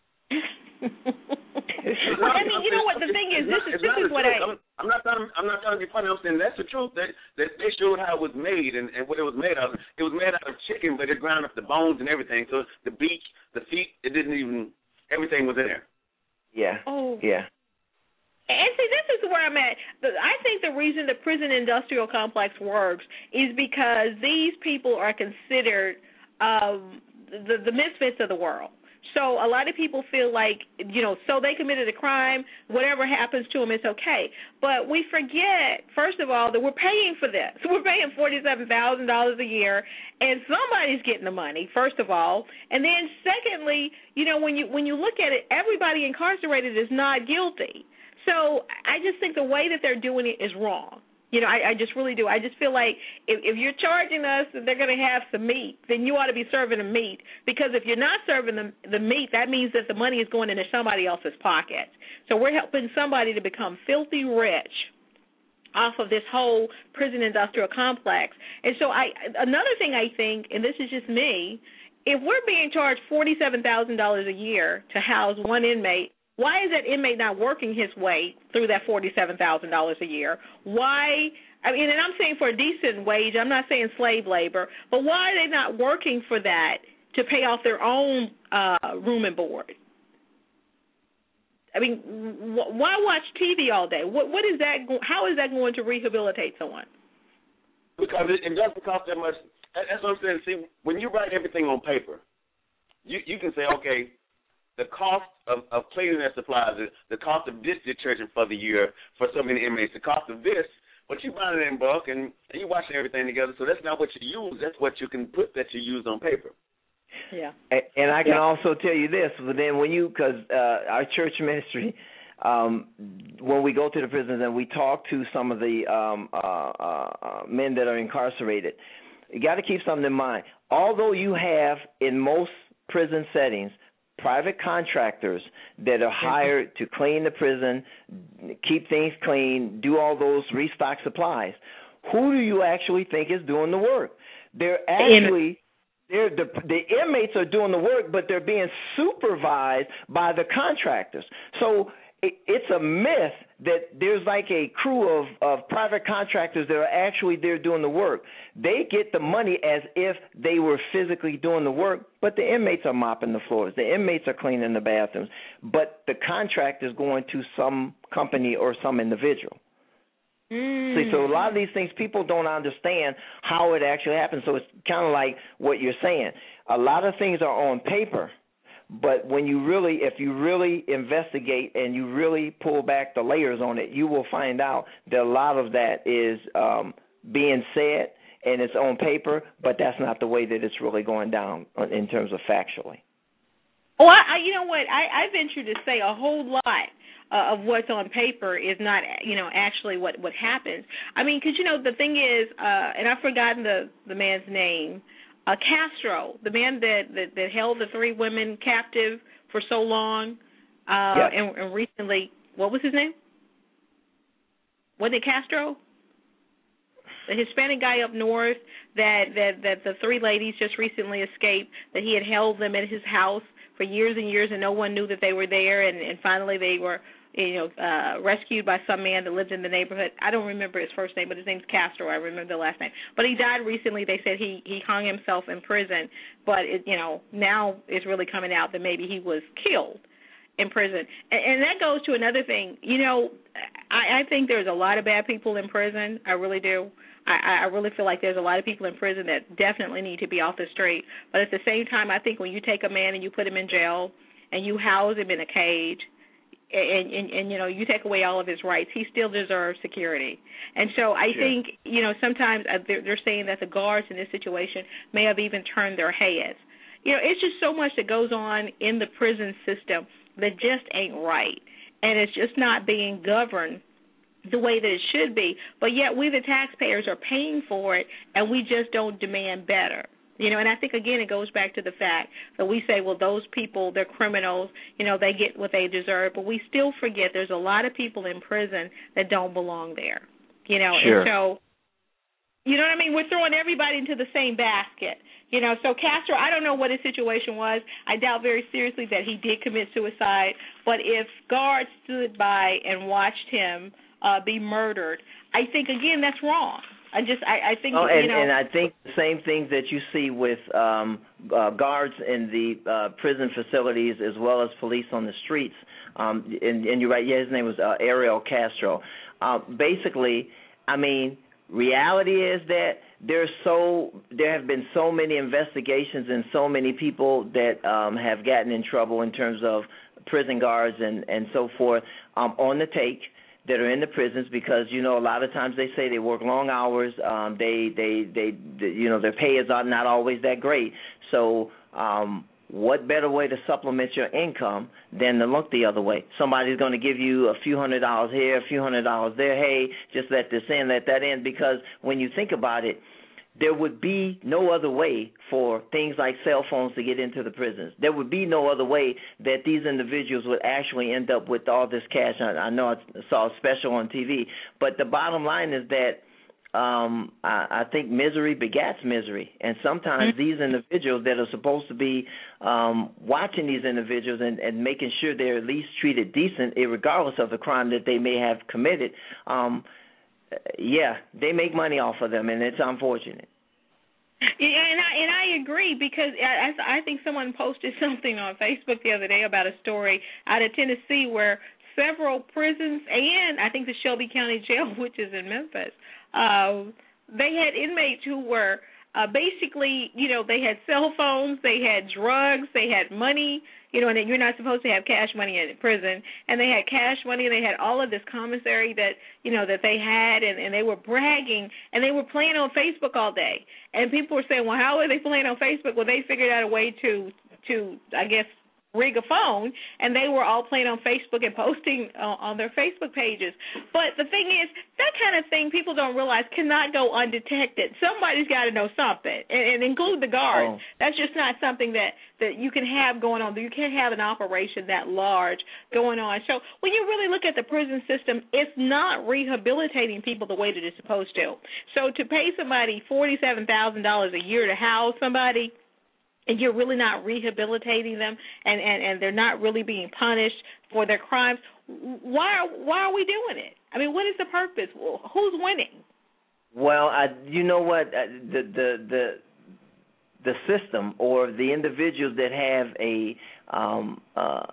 Well, I mean, you know what? The thing is, this is this is what I. I'm, I'm not trying. I'm not trying to be funny. I'm saying that's the truth. That that they showed how it was made and, and what it was made of. It was made out of chicken, but it ground up the bones and everything. So the beak, the feet, it didn't even. Everything was in there. Yeah. Oh. Yeah. And see, this is where I'm at. I think the reason the prison industrial complex works is because these people are considered um, the, the misfits of the world. So a lot of people feel like, you know, so they committed a crime, whatever happens to them, it's okay. But we forget, first of all, that we're paying for this. We're paying forty-seven thousand dollars a year, and somebody's getting the money, first of all. And then secondly, you know, when you when you look at it, everybody incarcerated is not guilty. So I just think the way that they're doing it is wrong. You know, I, I just really do. I just feel like if, if you're charging us that they're going to have some meat, then you ought to be serving them meat. Because if you're not serving them the meat, that means that the money is going into somebody else's pocket. So we're helping somebody to become filthy rich off of this whole prison industrial complex. And so I another thing I think, and this is just me, if we're being charged forty-seven thousand dollars a year to house one inmate, why is that inmate not working his way through that forty-seven thousand dollars a year? Why, I mean, and I'm saying for a decent wage, I'm not saying slave labor, but why are they not working for that to pay off their own uh, room and board? I mean, wh- why watch T V all day? What, what is that? Go- how is that going to rehabilitate someone? Because it, it doesn't cost that much. That's what I'm saying. See, when you write everything on paper, you you can say, okay, the cost of, of cleaning their supplies, the cost of this detergent for the year for so many inmates, the cost of this, but you buy it in bulk and, and you washing everything together, so that's not what you use. That's what you can put that you use on paper. Yeah. And I can yeah. also tell you this, but then when you, because uh, our church ministry, um, when we go to the prisons and we talk to some of the um, uh, uh, men that are incarcerated, you got to keep something in mind. Although you have, in most prison settings, private contractors that are hired to clean the prison, keep things clean, do all those restock supplies, who do you actually think is doing the work? They're actually... They're, the, the inmates are doing the work, but they're being supervised by the contractors. So it, it's a myth that there's like a crew of, of private contractors that are actually there doing the work. They get the money as if they were physically doing the work, but the inmates are mopping the floors. The inmates are cleaning the bathrooms, but the contract is going to some company or some individual. Mm. See, so a lot of these things, people don't understand how it actually happens. So it's kind of like what you're saying. A lot of things are on paper, but when you really, if you really investigate and you really pull back the layers on it, you will find out that a lot of that is um, being said and it's on paper, but that's not the way that it's really going down in terms of factually. Oh, I, I, you know what? I, I venture to say a whole lot Uh, of what's on paper is not, you know, actually what, what happens. I mean, because, you know, the thing is, uh, and I've forgotten the, the man's name, uh, Castro, the man that, that, that held the three women captive for so long, uh, yes. and, and recently, what was his name? Wasn't it Castro? The Hispanic guy up north that, that, that the three ladies just recently escaped, that he had held them at his house for years and years and no one knew that they were there, and, and finally they were, you know, uh, rescued by some man that lived in the neighborhood. I don't remember his first name, but his name's Castro. I remember the last name. But he died recently. They said he, he hung himself in prison, but, it, you know, now it's really coming out that maybe he was killed in prison. And, and that goes to another thing. You know, I, I think there's a lot of bad people in prison. I really do. I, I really feel like there's a lot of people in prison that definitely need to be off the street. But at the same time, I think when you take a man and you put him in jail and you house him in a cage, and, and, and you know, you take away all of his rights, he still deserves security. And so I sure. think, you know, sometimes they're, they're saying that the guards in this situation may have even turned their heads. You know, it's just so much that goes on in the prison system that just ain't right, and it's just not being governed the way that it should be. But yet we, the taxpayers, are paying for it, and we just don't demand better. You know, and I think, again, it goes back to the fact that we say, well, those people, they're criminals, you know, they get what they deserve, but we still forget there's a lot of people in prison that don't belong there, you know. Sure. And so, you know what I mean? We're throwing everybody into the same basket, you know. So Castro, I don't know what his situation was. I doubt very seriously that he did commit suicide, but if guards stood by and watched him uh, be murdered, I think, again, that's wrong. I just, I, I think, oh, you and, know. and I think the same things that you see with um, uh, guards in the uh, prison facilities as well as police on the streets. Um, and, and you're right, yeah, his name was uh, Ariel Castro. Uh, basically, I mean, reality is that there's so there have been so many investigations and so many people that um, have gotten in trouble in terms of prison guards and, and so forth um, on the take, that are in the prisons, because, you know, a lot of times they say they work long hours. Um, they, they, they, they, you know, their pay is not always that great. So um, what better way to supplement your income than to look the other way? Somebody's going to give you a few hundred dollars here, a few hundred dollars there. Hey, just let this in, let that in, because when you think about it, there would be no other way for things like cell phones to get into the prisons. There would be no other way that these individuals would actually end up with all this cash. I, I know I saw a special on T V, but the bottom line is that um, I, I think misery begets misery, and sometimes mm-hmm. these individuals that are supposed to be um, watching these individuals and, and making sure they're at least treated decent, regardless of the crime that they may have committed, um, yeah, they make money off of them, and it's unfortunate. Yeah, and I and I agree, because I, I think someone posted something on Facebook the other day about a story out of Tennessee where several prisons and I think the Shelby County Jail, which is in Memphis, uh, they had inmates who were uh, basically, you know, they had cell phones, they had drugs, they had money, you know, and you're not supposed to have cash money in prison, and they had cash money, and they had all of this commissary that, you know, that they had, and, and they were bragging, and they were playing on Facebook all day. And people were saying, well, how are they playing on Facebook? Well, they figured out a way to, to I guess, rig a phone, and they were all playing on Facebook and posting uh, on their Facebook pages. But the thing is, that kind of thing people don't realize cannot go undetected. Somebody's got to know something, and, and include the guards. Oh. That's just not something that, that you can have going on. You can't have an operation that large going on. So when you really look at the prison system, it's not rehabilitating people the way that it's supposed to. So to pay somebody forty-seven thousand dollars a year to house somebody, and you're really not rehabilitating them, and, and, and they're not really being punished for their crimes, why are, why are we doing it? I mean, what is the purpose? Who's winning? Well, I, you know what, the, the the the system or the individuals that have a um, uh,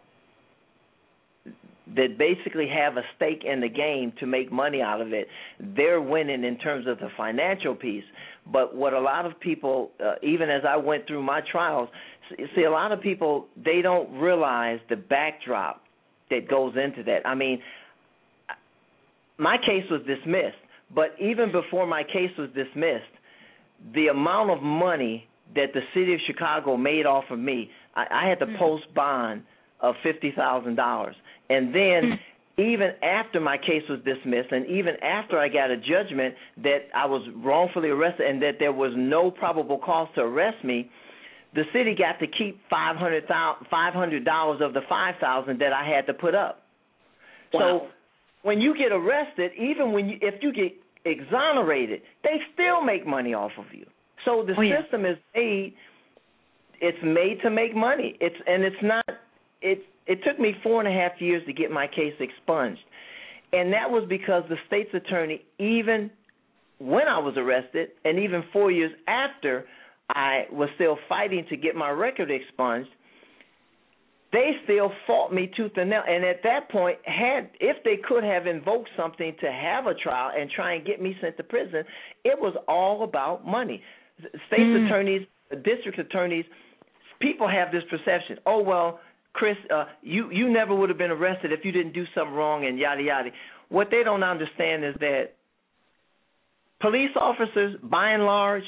that basically have a stake in the game to make money out of it, they're winning in terms of the financial piece. But what a lot of people, uh, even as I went through my trials, see, a lot of people, they don't realize the backdrop that goes into that. I mean, my case was dismissed, but even before my case was dismissed, the amount of money that the city of Chicago made off of me, I, I had to mm-hmm. post bond of fifty thousand dollars. And then even after my case was dismissed and even after I got a judgment that I was wrongfully arrested and that there was no probable cause to arrest me, the city got to keep five hundred dollars of the five thousand dollars that I had to put up. Wow. So when you get arrested, even when you, if you get exonerated, they still make money off of you. So the oh, yeah. system is made, it's made to make money. It's and it's not, it's, it took me four and a half years to get my case expunged. And that was because the state's attorney, even when I was arrested and even four years after I was still fighting to get my record expunged, they still fought me tooth and nail. And at that point, had if they could have invoked something to have a trial and try and get me sent to prison, it was all about money. State's mm. attorneys, district attorneys, people have this perception, oh, well, Chris, uh, you, you never would have been arrested if you didn't do something wrong and yada, yada. What they don't understand is that police officers, by and large,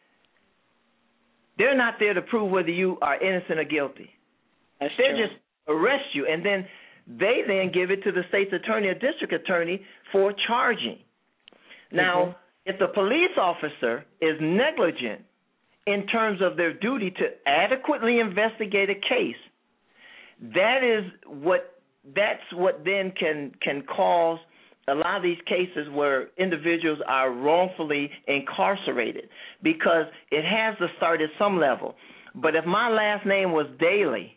they're not there to prove whether you are innocent or guilty. That's they true. just arrest you, and then they then give it to the state's attorney or district attorney for charging. Now, mm-hmm. if the police officer is negligent in terms of their duty to adequately investigate a case, that is what that's what then can can cause a lot of these cases where individuals are wrongfully incarcerated, because it has to start at some level. But if my last name was Daly,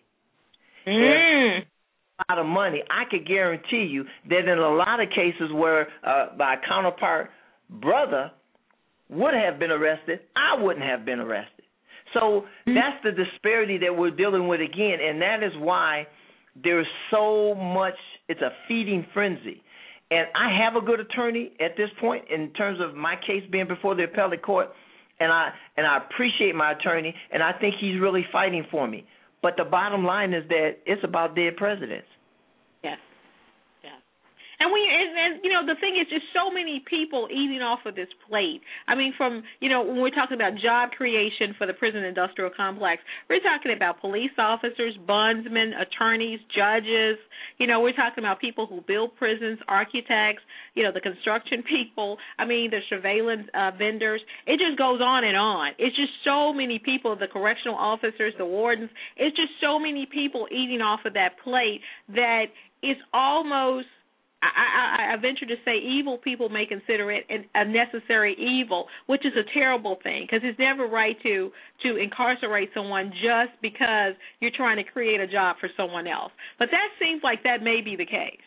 mm. a lot of money, I could guarantee you that in a lot of cases where uh, my counterpart brother would have been arrested, I wouldn't have been arrested. So mm. that's the disparity that we're dealing with again, and that is why there's so much, it's a feeding frenzy. And I have a good attorney at this point in terms of my case being before the appellate court, and I and I appreciate my attorney, and I think he's really fighting for me. But the bottom line is that it's about dead presidents. Yes. And we, and, and you know, the thing is, just so many people eating off of this plate. I mean, from, you know, when we're talking about job creation for the prison industrial complex, we're talking about police officers, bondsmen, attorneys, judges. You know, we're talking about people who build prisons, architects, you know, the construction people. I mean, the surveillance uh, vendors. It just goes on and on. It's just so many people, the correctional officers, the wardens. It's just so many people eating off of that plate that it's almost, I, I, I venture to say evil people may consider it an, a necessary evil, which is a terrible thing, because it's never right to, to incarcerate someone just because you're trying to create a job for someone else. But that seems like that may be the case.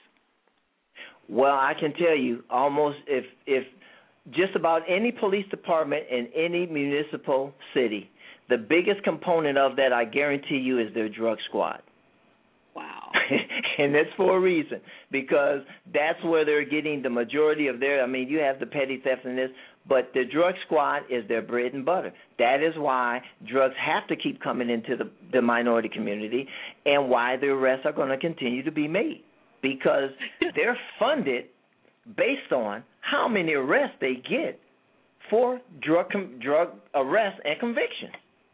Well, I can tell you, almost if if just about any police department in any municipal city, the biggest component of that, I guarantee you, is their drug squad. Wow. And that's for a reason, because that's where they're getting the majority of their, I mean, you have the petty theft in this, but the drug squad is their bread and butter. That is why drugs have to keep coming into the, the minority community, and why the arrests are going to continue to be made, because they're funded based on how many arrests they get for drug drug arrests and convictions.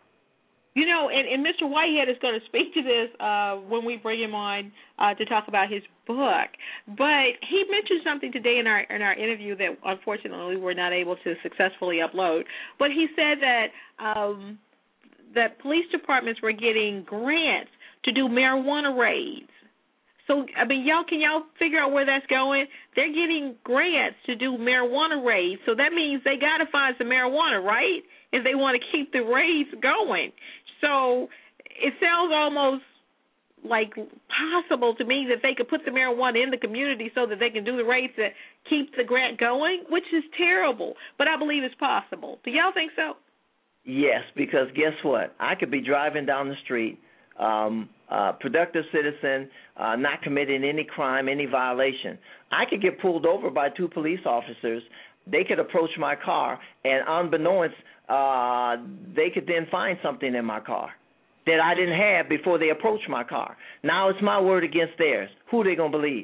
You know, and, and Mister Whitehead is going to speak to this uh, when we bring him on uh, to talk about his book. But he mentioned something today in our in our interview that unfortunately we're not able to successfully upload. But he said that um, that police departments were getting grants to do marijuana raids. So, I mean, y'all, can y'all figure out where that's going? They're getting grants to do marijuana raids, so that means they got to find some marijuana, right? If they want to keep the raids going. So it sounds almost like possible to me that they could put the marijuana in the community so that they can do the raids to keep the grant going, which is terrible. But I believe it's possible. Do y'all think so? Yes, because guess what? I could be driving down the street, um, uh, productive citizen, uh, not committing any crime, any violation. I could get pulled over by two police officers. They could approach my car, and unbeknownst, uh, they could then find something in my car that I didn't have before they approached my car. Now it's my word against theirs. Who are they going to believe?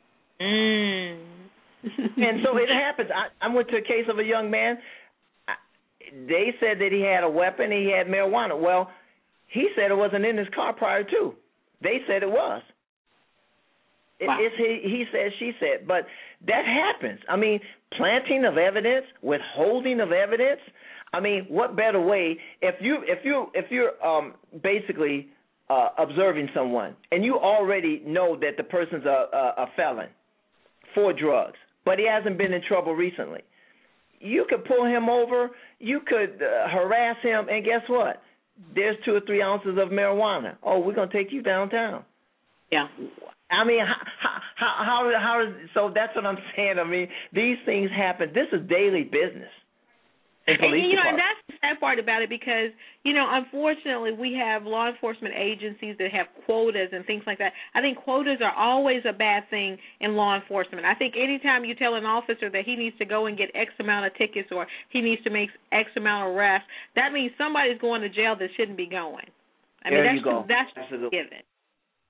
Mm. And so it happens. I, I went to a case of a young man. They said that he had a weapon, he had marijuana. Well, he said it wasn't in his car prior to. They said it was. Wow. It's he, he said, she said. But that happens. I mean, planting of evidence, withholding of evidence. I mean, what better way if you if you if you're um, basically uh, observing someone and you already know that the person's a, a, a felon for drugs, but he hasn't been in trouble recently. You could pull him over, you could uh, harass him, and guess what? There's two or three ounces of marijuana. Oh, we're gonna take you downtown. Yeah. I mean, how how how, how is, so that's what I'm saying. I mean, these things happen. This is daily business. And, you know, and that's the sad part about it, because, you know, unfortunately we have law enforcement agencies that have quotas and things like that. I think quotas are always a bad thing in law enforcement. I think anytime you tell an officer that he needs to go and get X amount of tickets or he needs to make X amount of arrests, that means somebody's going to jail that shouldn't be going. I there mean, that's you go. Just, that's Absolutely. given.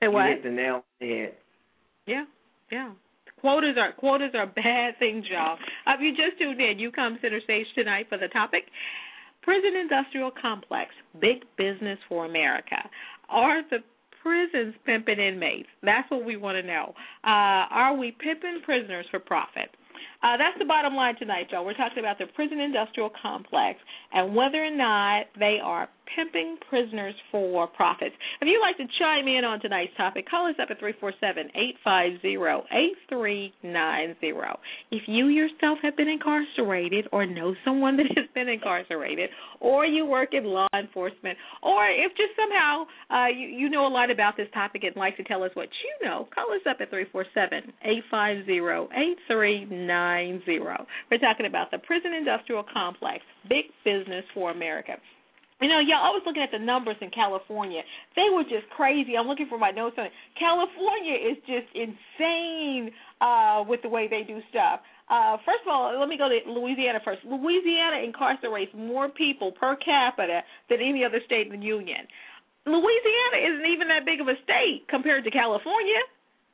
Say what? You hit the nail on the head. Yeah, yeah. Quotas are quotas are bad things, y'all. If you just tuned in, you come center stage tonight for the topic: Prison Industrial Complex, Big Business for America. Are the prisons pimping inmates? That's what we want to know. Uh, are we pimping prisoners for profit? Uh, that's the bottom line tonight, y'all. We're talking about the prison industrial complex and whether or not they are pimping prisoners for profits. If you'd like to chime in on tonight's topic, call us up at three four seven, eight five zero, eight three nine zero. If you yourself have been incarcerated or know someone that has been incarcerated, or you work in law enforcement, or if just somehow uh, you, you know a lot about this topic and like to tell us what you know, call us up at three four seven, eight five zero, eight three nine zero. We're talking about the prison industrial complex, big business for America. You know, y'all, I was looking at the numbers in California. They were just crazy. I'm looking for my notes on it. California is just insane uh, with the way they do stuff. Uh, first of all, let me go to Louisiana first. Louisiana incarcerates more people per capita than any other state in the union. Louisiana isn't even that big of a state compared to California.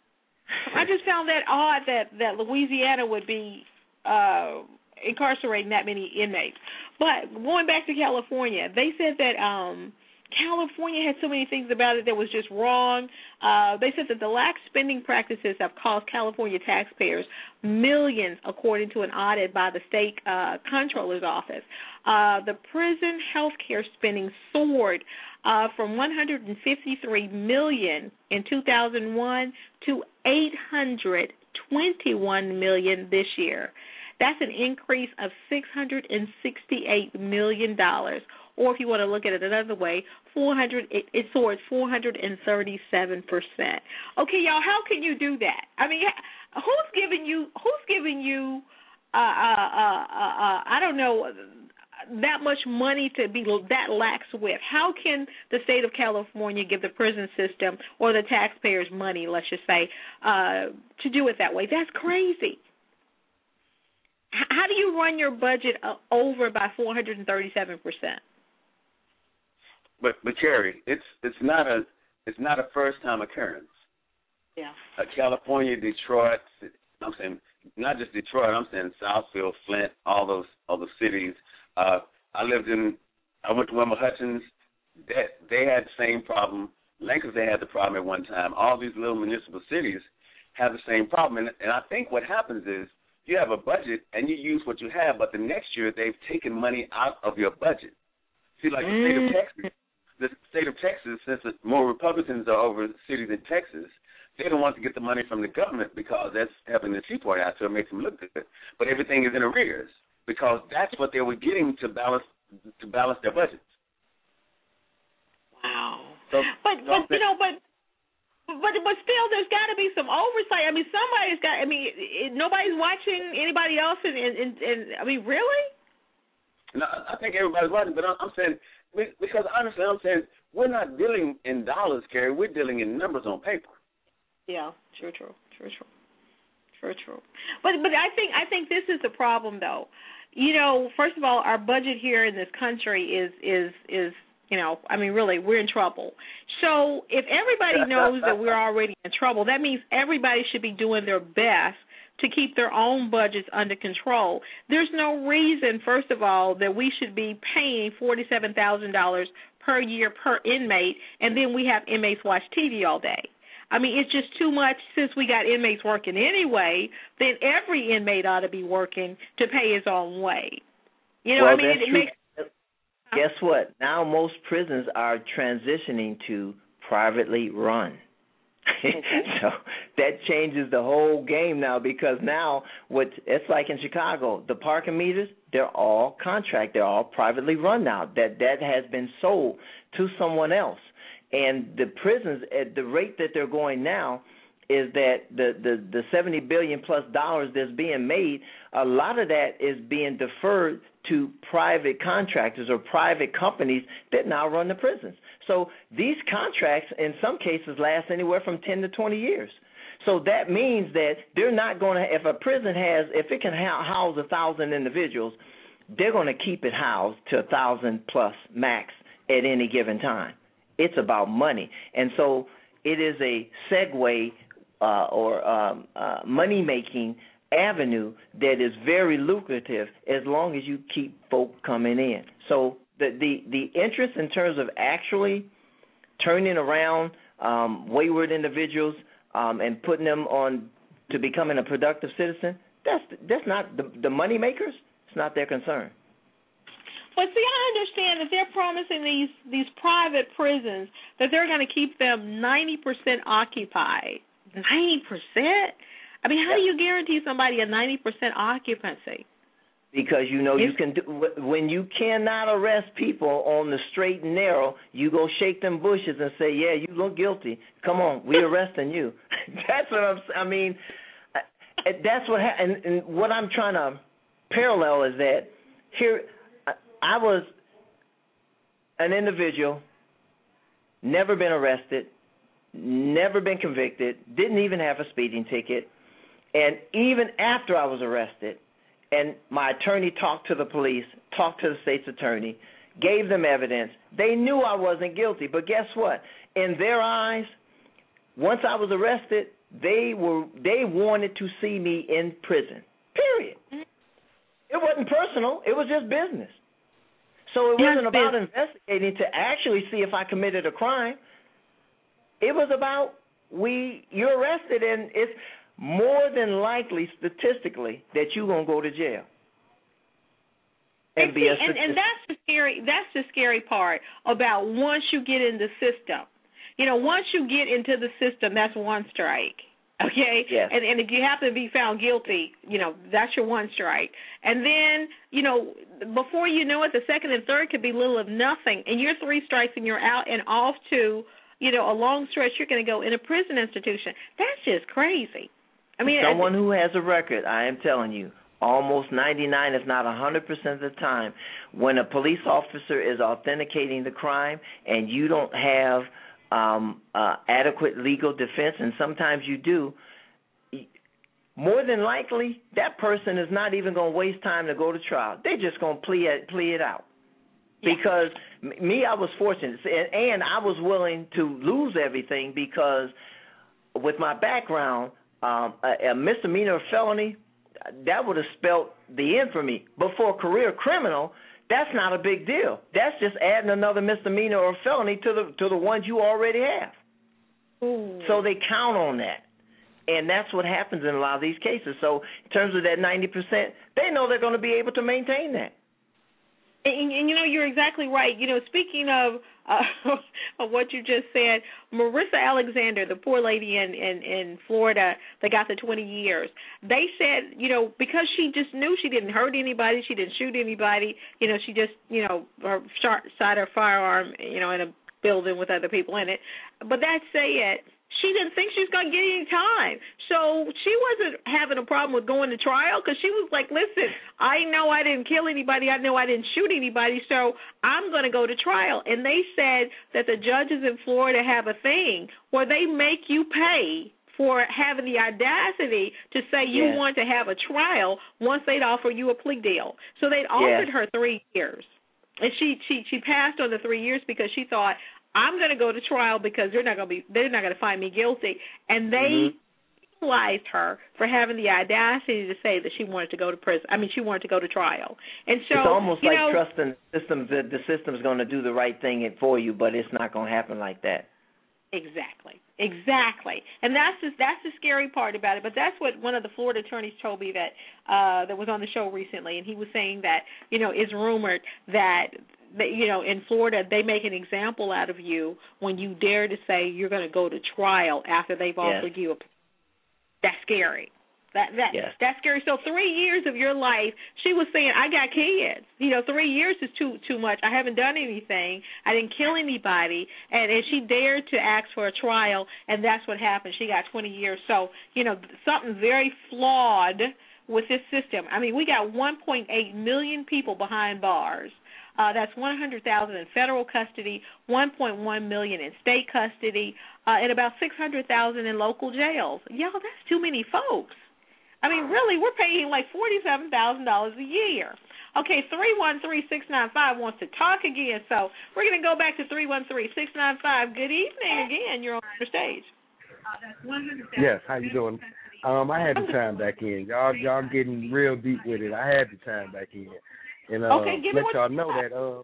I just found that odd that, that Louisiana would be uh, incarcerating that many inmates. But going back to California, they said that um, California had so many things about it that was just wrong. Uh, they said that the lax spending practices have cost California taxpayers millions, according to an audit by the state uh, comptroller's office. Uh, the prison health care spending soared uh, from one hundred fifty-three million dollars in two thousand one to eight hundred twenty-one million dollars this year. That's an increase of six hundred sixty-eight million dollars. Or if you want to look at it another way, four hundred it, it soared four hundred thirty-seven percent. Okay, y'all, how can you do that? I mean, who's giving you who's giving you uh, uh, uh, uh, I don't know, that much money to be that lax with? How can the state of California give the prison system or the taxpayers money, let's just say, uh, to do it that way? That's crazy. How do you run your budget over by four hundred thirty-seven percent? But but Cherry, it's it's not a it's not a first time occurrence. Yeah. Uh, California, Detroit, I'm saying not just Detroit. I'm saying Southfield, Flint, all those all those cities. Uh, I lived in. I went to Wilma Hutchins. That they had the same problem. Lancaster had the problem at one time. All these little municipal cities have the same problem, and, and I think what happens is, you have a budget and you use what you have, but the next year they've taken money out of your budget. See, like the state of Texas, the state of Texas, since more Republicans are over cities in Texas, they don't want to get the money from the government because that's helping the seaport out, so it makes them look good. But everything is in arrears because that's what they were getting to balance to balance their budgets. Wow. So, but so but you know, but. But but still, there's got to be some oversight. I mean, somebody's got. I mean, it, nobody's watching anybody else, and, and, and I mean, really? No, I think everybody's watching, but I'm, I'm saying because honestly, I'm saying we're not dealing in dollars, Carrie. We're dealing in numbers on paper. Yeah, true, true, true, true, true, true. But but I think I think this is the problem, though. You know, first of all, our budget here in this country is is is. You know, I mean, really, we're in trouble. So if everybody knows that we're already in trouble, that means everybody should be doing their best to keep their own budgets under control. There's no reason, first of all, that we should be paying forty-seven thousand dollars per year per inmate, and then we have inmates watch T V all day. I mean, it's just too much. Since we got inmates working anyway, then every inmate ought to be working to pay his own way. You know, well, I mean, it, it makes... Guess what? Now most prisons are transitioning to privately run. Okay. So that changes the whole game now because now what it's like in Chicago, the parking meters, they're all contract, they're all privately run now. That that has been sold to someone else. And the prisons at the rate that they're going now is that the, the, the seventy billion dollars plus dollars that's being made, a lot of that is being deferred to private contractors or private companies that now run the prisons. So these contracts in some cases last anywhere from ten to twenty years. So that means that they're not going to, if a prison has, if it can house a thousand individuals, they're going to keep it housed to a thousand plus max at any given time. It's about money. And so it is a segue uh, or um, uh, money-making avenue that is very lucrative as long as you keep folk coming in. So the the, the interest in terms of actually turning around um, wayward individuals um, and putting them on to becoming a productive citizen, that's that's not the, the money makers. It's not their concern. But see, I understand that they're promising these these private prisons that they're going to keep them ninety percent occupied. ninety percent? I mean, how do you guarantee somebody a ninety percent occupancy? Because you know you can do, when you cannot arrest people on the straight and narrow, you go shake them bushes and say, "Yeah, you look guilty. Come on, we arresting you." That's what I'm. I mean, that's what. Ha- and, and what I'm trying to parallel is that here I was an individual, never been arrested, never been convicted, didn't even have a speeding ticket. And even after I was arrested and my attorney talked to the police, talked to the state's attorney, gave them evidence, they knew I wasn't guilty. But guess what? In their eyes, once I was arrested, they were they wanted to see me in prison, period. It wasn't personal. It was just business. So it wasn't about investigating to actually see if I committed a crime. It was about we you're arrested and it's more than likely, statistically, that you're gonna go to jail. And, and, be see, a and, and that's the scary. That's the scary part about once you get in the system. You know, once you get into the system, that's one strike. Okay? Yes. And and if you happen to be found guilty, you know, that's your one strike. And then, you know, before you know it, the second and third could be little of nothing, and you're three strikes and you're out and off to, you know, a long stretch. You're going to go in a prison institution. That's just crazy. I mean, someone who has a record, I am telling you, almost ninety-nine, if not one hundred percent of the time, when a police officer is authenticating the crime and you don't have um, uh, adequate legal defense, and sometimes you do, more than likely that person is not even going to waste time to go to trial. They're just going to plea it, plea it out. Yeah. Because me, I was fortunate, and, and I was willing to lose everything because with my background, Um, a, a misdemeanor or felony, that would have spelt the end for me. But for a career criminal, that's not a big deal. That's just adding another misdemeanor or felony to the to the ones you already have. Ooh. So they count on that. And that's what happens in a lot of these cases. So in terms of that ninety percent, they know they're going to be able to maintain that. And, and, you know, you're exactly right. You know, speaking of uh, of what you just said, Marissa Alexander, the poor lady in, in, in Florida that got the twenty years, they said, you know, because she just knew she didn't hurt anybody, she didn't shoot anybody, you know, she just, you know, her shot, shot her firearm, you know, in a building with other people in it. But that said, she didn't think she was going to get any time. So she wasn't having a problem with going to trial because she was like, listen, I know I didn't kill anybody. I know I didn't shoot anybody, so I'm going to go to trial. And they said that the judges in Florida have a thing where they make you pay for having the audacity to say you yes. want to have a trial once they'd offer you a plea deal. So they'd offered yes. her three years. And she, she, she passed on the three years because she thought, I'm going to go to trial because they're not going to be they're not going to find me guilty, and they mm-hmm. penalized her for having the audacity to say that she wanted to go to prison. I mean, she wanted to go to trial, and so it's almost you like know, trusting the system that the system's going to do the right thing for you, but it's not going to happen like that. Exactly, exactly, and that's the, that's the scary part about it. But that's what one of the Florida attorneys told me that uh, that was on the show recently, and he was saying that you know it's rumored that. That, you know, in Florida, they make an example out of you when you dare to say you're going to go to trial after they've offered yes. you a. That's scary. That that yes. that's scary. So three years of your life, she was saying, I got kids. You know, three years is too too much. I haven't done anything. I didn't kill anybody, and and she dared to ask for a trial, and that's what happened. She got twenty years. So you know, something very flawed with this system. I mean, we got one point eight million people behind bars. Uh, that's one hundred thousand in federal custody, one point one million in state custody, uh, and about six hundred thousand in local jails. Y'all, that's too many folks. I mean, really, we're paying like forty-seven thousand dollars a year. Okay, three one three, six nine five wants to talk again, so we're going to go back to three one three, six nine five. Good evening again. You're on the stage. Yes, how you doing? Um, I had to chime back in. Y'all y'all getting real deep with it. I had to chime back in. And uh, okay, give let me y'all know that, uh,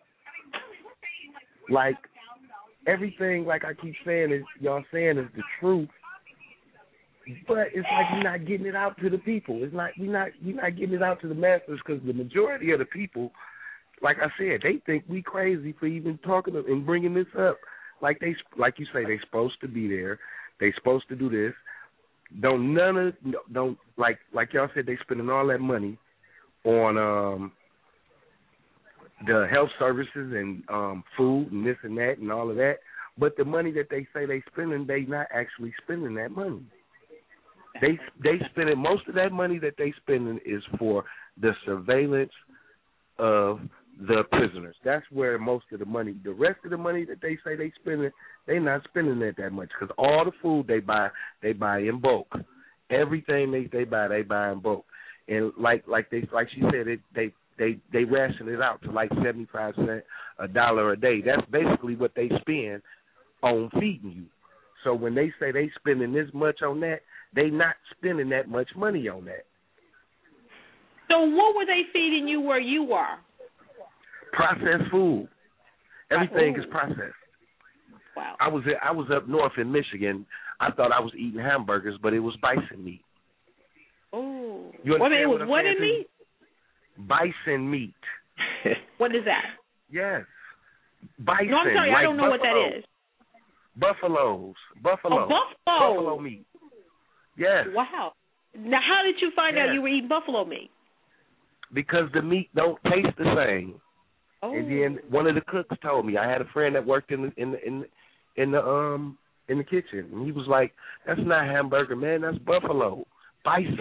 like, everything, like I keep saying, is y'all saying is the truth. But it's like we're not getting it out to the people. It's not we not we not getting it out to the masses because the majority of the people, like I said, they think we crazy for even talking and bringing this up. Like they, like you say, they supposed to be there. They supposed to do this. Don't none of don't like like y'all said they spending all that money on um the health services and um food and this and that and all of that. But the money that they say they spending, they not actually spending that money. They they spending most of that money that they spending is for the surveillance of the prisoners. That's where most of the money. The rest of the money that they say they spending, they not spending it that much because all the food they buy, they buy in bulk. Everything they they buy, they buy in bulk. And like like they like she said, it, they they they ration it out to like seventy five cents, a dollar a day. That's basically what they spend on feeding you. So when they say they spending this much on that, they not spending that much money on that. So what were they feeding you where you were? Processed food. Everything Ooh. is processed. Wow. I was I was up north in Michigan. I thought I was eating hamburgers, but it was bison meat. Oh. You Well, it understand was what, what I'm in saying? meat? Bison meat. What is that? Yes. Bison. No, I'm sorry, like I don't know buffalo. what that is. Buffaloes. Buffalo. Oh, buffalo. Buffalo meat. Yes. Wow. Now, how did you find yes. out you were eating buffalo meat? Because the meat don't taste the same. Oh. And then one of the cooks told me. I had a friend that worked in the in the in the, in the um in the kitchen, and he was like, "That's not hamburger, man. That's buffalo, bison."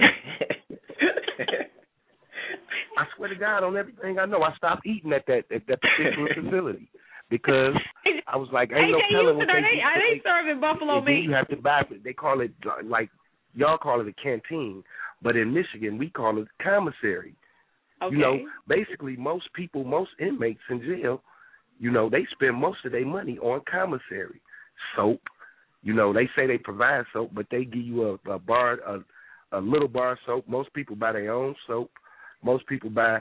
I swear to God, on everything I know, I stopped eating at that at that particular facility because I was like, "Ain't no hey, telling what they, they." Are they, they serving buffalo and then meat? you have to buy it. They call it like y'all call it a canteen, but in Michigan we call it commissary. Okay. You know, basically most people, most inmates in jail, you know, they spend most of their money on commissary. Soap, you know, they say they provide soap, but they give you a, a bar, a, a little bar of soap. Most people buy their own soap. Most people buy,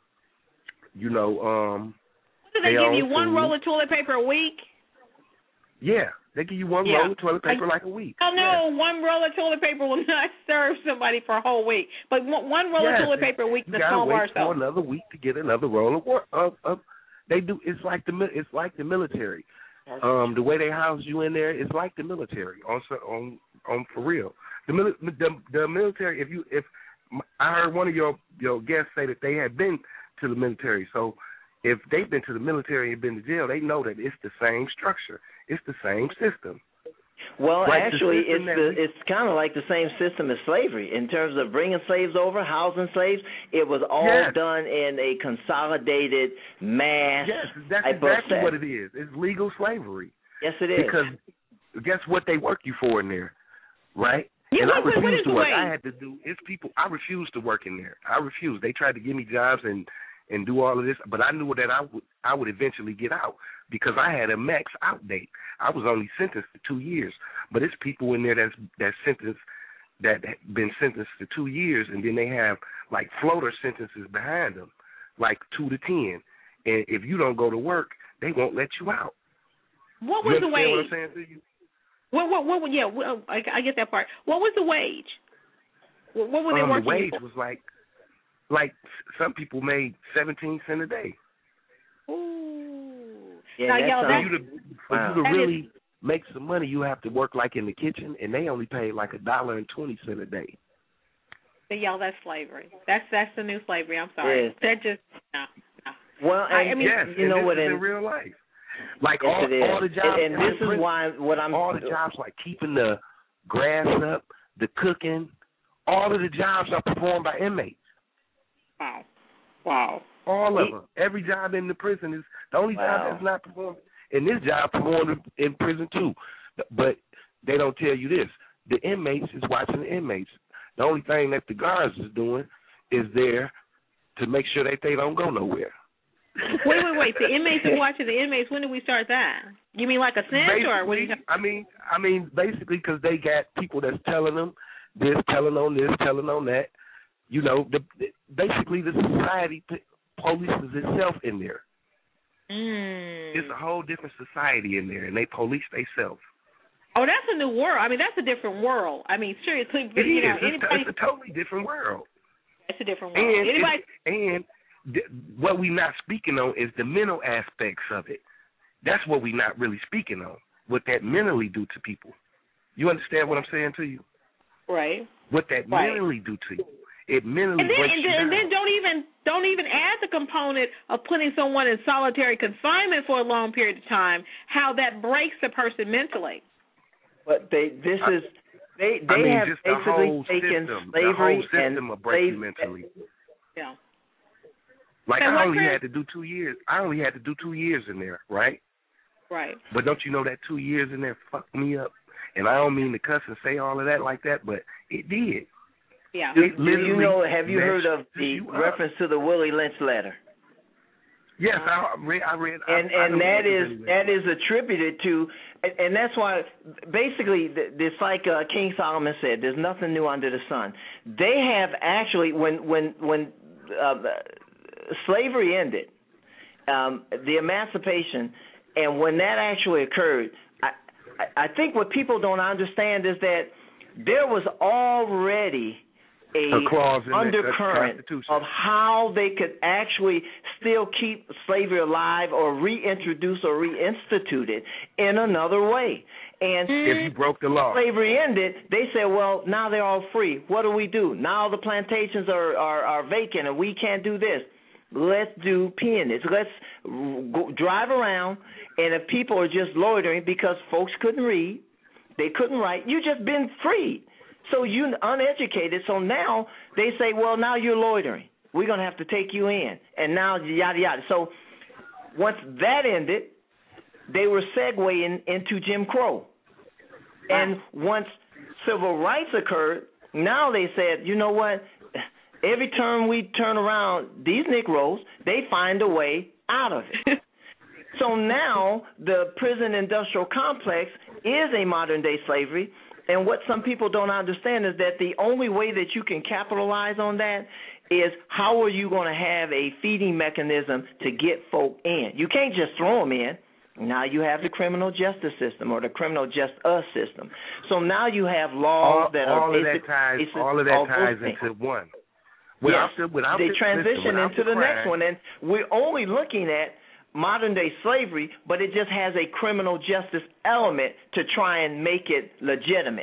you know, um. Do they give you food. one roll of toilet paper a week? Yeah, they give you one yeah. roll of toilet paper like a week. Oh no, yeah. one roll of toilet paper will not serve somebody for a whole week. But one roll yes, of toilet paper a week, you the gotta small wait bar for soap. another week to get another roll of work. Of, of, they do. It's like the it's like the military. Um, the way they house you in there is like the military on on on for real. The, the the military. If you if I heard one of your your guests say that they had been to the military, so if they've been to the military and been to jail, they know that it's the same structure. It's the same system. Well, like actually, the it's the, we, it's kind of like the same system as slavery in terms of bringing slaves over, housing slaves. It was all yes. done in a consolidated mass. Yes, that's type exactly of what it is. It's legal slavery. Yes, it is. Because guess what they work you for in there, right? Yeah, and what, I refused what is to work. the I had to do. It's people. I refused to work in there. I refused. They tried to give me jobs and and do all of this, but I knew that I would I would eventually get out because I had a max out date. I was only sentenced to two years, but it's people in there that's that sentenced that been sentenced to two years, and then they have like floater sentences behind them, like two to ten. And if you don't go to work, they won't let you out. What was you the wage? What I'm saying to you? What what what? Yeah, well, I, I get that part. What was the wage? What, what were they um, working The wage for? was like, like some people made seventeen cents a day. Ooh. Yeah, now, that y'all, sounds, For you to, for wow. you to That really is, make some money, you have to work like in the kitchen, and they only pay like a dollar and twenty cent a day. y'all, that's slavery. That's that's the new slavery. I'm sorry. Yes. That just no. no. Well, and I mean, yes, you and know this what? is In, in real life. Like yes, all, it is. all the jobs, and, and this is why what I'm all the jobs like keeping the grass up, the cooking, all of the jobs are performed by inmates. Wow, wow. All of He, them. Every job in the prison is the only wow. job that's not performed. And this job performed in prison too, but they don't tell you this. The inmates is watching the inmates. The only thing that the guards is doing is there to make sure that they don't go nowhere. Wait, wait, wait. The inmates are watching the inmates. When did we start that? You mean like a cinch or what? Do you I mean, I mean, basically, because they got people that's telling them this, telling on this, telling on that. You know, the, basically the society p- polices itself in there. Mm. It's a whole different society in there, and they police themselves. Oh, that's a new world. I mean, that's a different world. I mean, seriously, It you is. know, It's, anybody, it's a totally different world. It's a different world. And, Anybody, and th- what we're not speaking on is the mental aspects of it. That's what we're not really speaking on, what that mentally do to people. You understand what I'm saying to you? right? What that Right. mentally do to you. It mentally And then, breaks and you then, and down. then don't even don't even add the component of putting someone in solitary confinement for a long period of time. How that breaks a person mentally. But they, this is, they, they I mean, have just the basically whole taken system, slavery the whole system and will break you slave- mentally. Yeah. Like, And I what, only Chris? had to do two years. I only had to do two years in there, right? Right. But don't you know that two years in there fucked me up? And I don't mean to cuss and say all of that like that, but it did. Yeah. Do, It do you know, literally have you heard of messed the you up. reference to the Willie Lynch letter? Yes, I read. I read. And I, I and know that what is it that is attributed to, and, and that's why basically th- it's like uh, King Solomon said, there's nothing new under the sun. They have actually, when when when uh, slavery ended, um, the emancipation, and when that actually occurred, I, I I think what people don't understand is that there was already a, A clause in the undercurrent Constitution of how they could actually still keep slavery alive or reintroduce or reinstitute it in another way. And If you broke the law, slavery ended, they said, well, now they're all free. What do we do? Now the plantations are, are, are vacant and we can't do this. Let's do peonage. Let's go, drive around, and if people are just loitering because folks couldn't read, they couldn't write, you just been freed. So you're uneducated, so now they say, well, now you're loitering. We're going to have to take you in. And now yada, yada. So once that ended, they were segueing into Jim Crow. And once civil rights occurred, now they said, you know what, every turn we turn around, these Negroes, they find a way out of it. So now the prison industrial complex is a modern-day slavery. And what some people don't understand is that the only way that you can capitalize on that is how are you going to have a feeding mechanism to get folk in. You can't just throw them in. Now you have the criminal justice system or the criminal just us system. So now you have laws all, that all are of basic, that ties, basic, all of that all ties those things. into one. Without yes, the, without they the, transition listen, without into the, the next crime, one, and we're only looking at modern-day slavery, but it just has a criminal justice element to try and make it legitimate.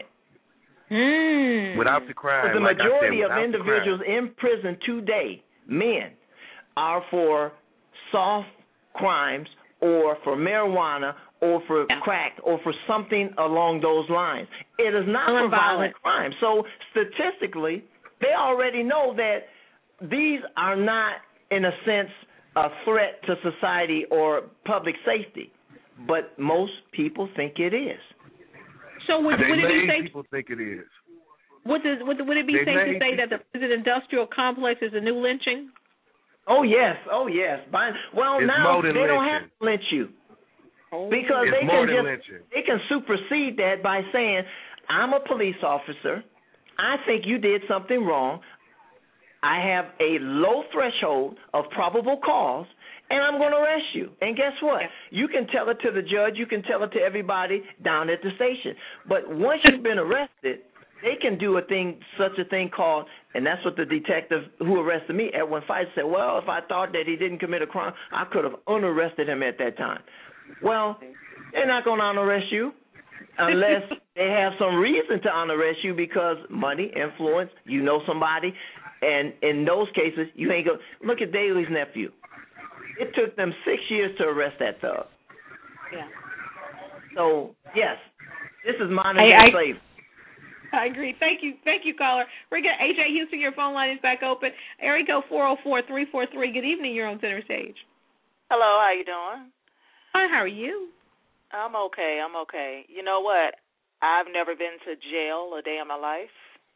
Mm. Without the crime, The like majority I said, of individuals in prison today, men, are for soft crimes or for marijuana or for Yeah. crack or for something along those lines. It is not for violent crime. So statistically, they already know that these are not, in a sense, a threat to society or public safety. But most people think it is. So would, They would it be lazy safe? people think it is. Would, this, would, would it be They safe to lazy. say that the prison industrial complex is a new lynching? Oh yes, oh yes. By, well, It's now more than they don't lynching. have to lynch you because It's they more can than just lynching. they can supersede that by saying, "I'm a police officer. I think you did something wrong. I have a low threshold of probable cause, and I'm going to arrest you." And guess what? You can tell it to the judge. You can tell it to everybody down at the station. But once you've been arrested, they can do a thing, such a thing called, and that's what the detective who arrested me, Edwin Feist, said, well, if I thought that he didn't commit a crime, I could have unarrested him at that time. Well, they're not going to unarrest you unless they have some reason to unarrest you because money, influence, you know somebody, and in those cases, you ain't go. Look at Daley's nephew. It took them six years to arrest that thug. Yeah. So, yes, this is modern I- day I- slavery. I agree. Thank you. Thank you, caller. We're going to, A J Houston, your phone line is back open. Area code four oh four, three four three. Good evening. You're on Center Stage. Hello, how you doing? Hi, how are you? I'm okay, I'm okay. You know what? I've never been to jail a day in my life.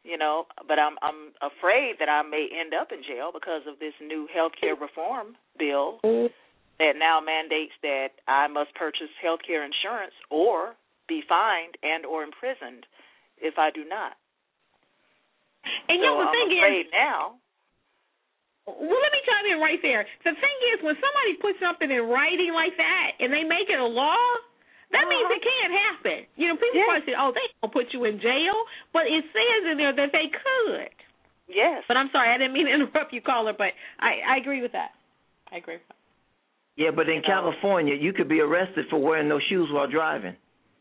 you know, but I'm I'm afraid that I may end up in jail because of this new health care reform bill that now mandates that I must purchase health care insurance or be fined and or imprisoned if I do not. And so you know, the I'm thing afraid is, now. Well, let me chime in right there. The thing is, when somebody puts something in writing like that and they make it a law, that uh-huh. means it can't happen. You know, people yes. probably say, oh, they don't put you in jail, but it says in there that they could. Yes. But I'm sorry, I didn't mean to interrupt you, caller, but I, I agree with that. I agree with that. Yeah, but in you know. California, you could be arrested for wearing those shoes while driving.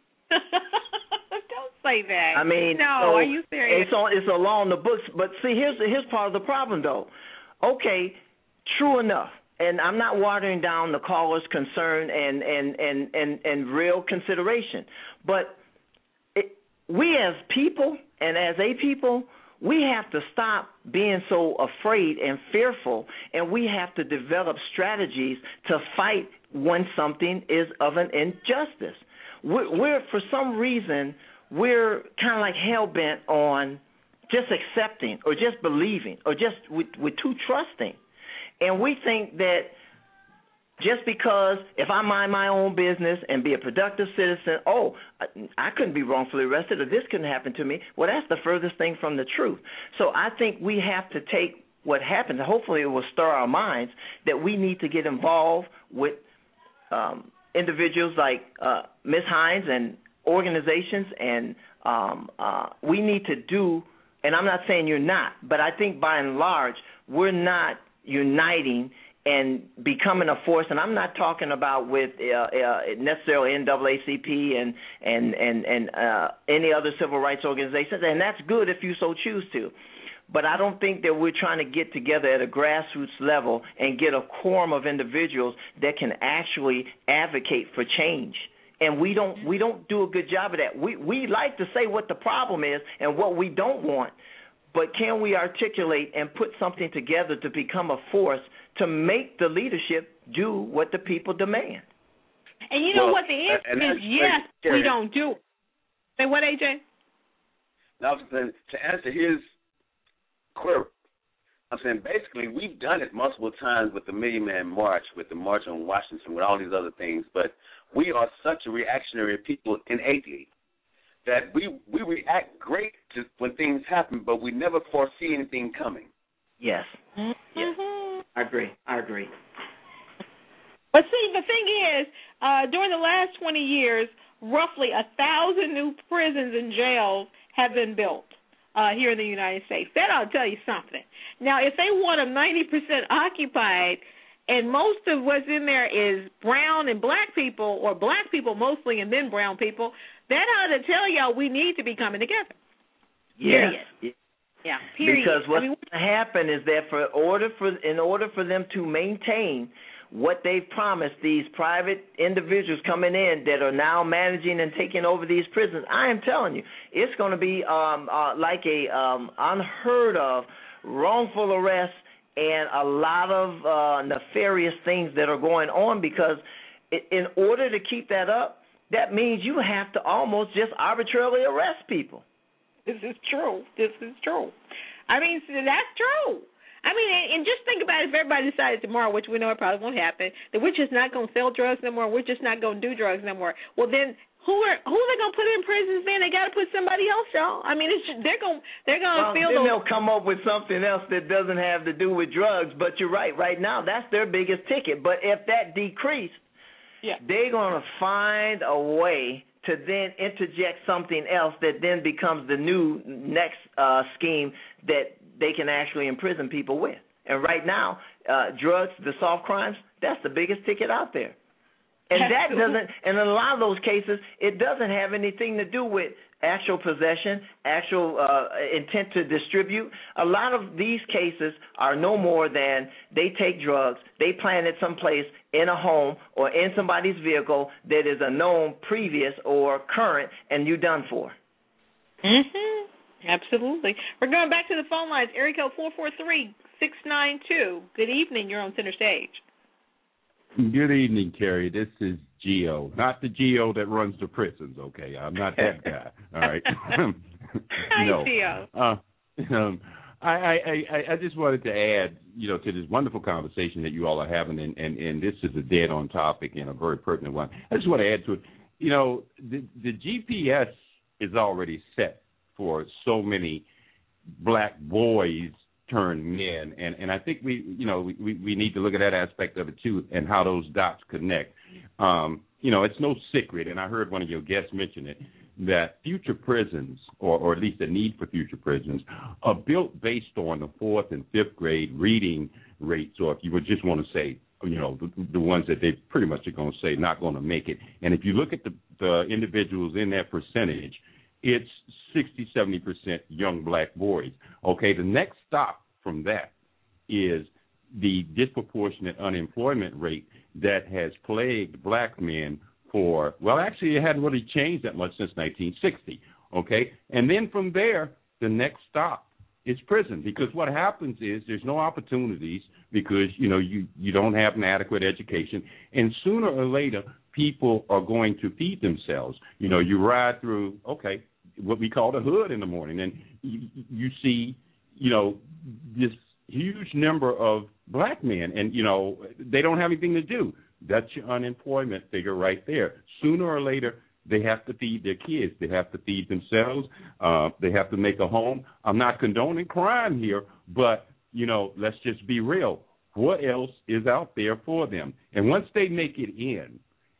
Don't say that. I mean, no, so are you serious? It's on. It's a law in the books. But see, here's here's part of the problem, though. Okay, true enough, and I'm not watering down the caller's concern and and and and, and real consideration, but it, we as people and as a people, we have to stop being so afraid and fearful, and we have to develop strategies to fight when something is of an injustice. We're, we're for some reason, we're kind of like hell-bent on just accepting or just believing or just we're, we're too trusting. And we think that just because if I mind my own business and be a productive citizen, oh, I, I couldn't be wrongfully arrested or this couldn't happen to me. Well, that's the furthest thing from the truth. So I think we have to take what happens. Hopefully it will stir our minds that we need to get involved with um, individuals like uh, Miz Hines and organizations, and um, uh, we need to do, and I'm not saying you're not, but I think by and large we're not uniting and becoming a force, and I'm not talking about with uh, uh, necessarily N double A C P and and and and uh, any other civil rights organizations, and that's good if you so choose to. But I don't think that we're trying to get together at a grassroots level and get a quorum of individuals that can actually advocate for change. And we don't we don't do a good job of that. We we like to say what the problem is and what we don't want, but can we articulate and put something together to become a force to make the leadership do what the people demand? And you know well, what the answer is? Yes, Jerry, we don't do it. Say what, A J? Now, to answer his query, I'm saying basically we've done it multiple times with the Million Man March, with the March on Washington, with all these other things, but we are such a reactionary people innately that we we react great to when things happen, but we never foresee anything coming. Yes. Mm-hmm. Yes. I agree. I agree. But see, the thing is, uh, during the last twenty years, roughly a thousand new prisons and jails have been built uh, here in the United States. That ought to tell you something. Now, if they want them ninety percent occupied, and most of what's in there is brown and black people, or black people mostly and then brown people, that ought to tell y'all we need to be coming together. Yes. Period. Yeah, period. Because what's I mean, going to happen is that for order for in order for them to maintain what they've promised, these private individuals coming in that are now managing and taking over these prisons, I am telling you, it's going to be um, uh, like a um, unheard of wrongful arrest and a lot of uh, nefarious things that are going on, because in order to keep that up, that means you have to almost just arbitrarily arrest people. This is true. This is true. I mean, that's true. I mean, and just think about it, if everybody decided tomorrow, which we know it probably won't happen, that we're just not going to sell drugs no more, we're just not going to do drugs no more. Well, then who are who are they going to put in prisons? Then they got to put somebody else, y'all. I mean, it's just, they're going they're going to well, feel. Then those... they'll come up with something else that doesn't have to do with drugs. But you're right. Right now, that's their biggest ticket. But if that decreased, yeah. they're going to find a way to then interject something else that then becomes the new next uh, scheme that they can actually imprison people with. And right now, uh, drugs, the soft crimes, that's the biggest ticket out there. And that doesn't, and in a lot of those cases, it doesn't have anything to do with actual possession, actual uh, intent to distribute. A lot of these cases are no more than they take drugs, they plant it someplace in a home or in somebody's vehicle that is a known previous or current, and you're done for. Mm-hmm. Absolutely. We're going back to the phone lines. Area code four four three, six nine two. Good evening. You're on Center Stage. Good evening, Carrie. This is Gio, not the Gio that runs the prisons. Okay, I'm not that guy. All right. Hi, no. Gio. Uh, Um, I, I, I, I just wanted to add, you know, to this wonderful conversation that you all are having, and, and, and this is a dead-on topic and a very pertinent one. I just want to add to it, you know, the, the G P S is already set for so many black boys turned men, and, and I think we, you know, we, we need to look at that aspect of it, too, and how those dots connect. Um, you know, it's no secret, and I heard one of your guests mention it, that future prisons, or, or at least the need for future prisons, are built based on the fourth and fifth grade reading rates, or if you would just want to say, you know, the, the ones that they pretty much are going to say not going to make it. And if you look at the, the individuals in that percentage, it's sixty, seventy percent young black boys. Okay, the next stop from that is the disproportionate unemployment rate that has plagued black men for, well, actually, it hadn't really changed that much since nineteen sixty, okay? And then from there, the next stop is prison, because what happens is there's no opportunities because, you know, you, you don't have an adequate education, and sooner or later, people are going to feed themselves. You know, you ride through, okay, what we call the hood in the morning, and you, you see, you know, this huge number of black men, and, you know, they don't have anything to do. That's your unemployment figure right there. Sooner or later, they have to feed their kids. They have to feed themselves. Uh, they have to make a home. I'm not condoning crime here, but, you know, let's just be real. What else is out there for them? And once they make it in,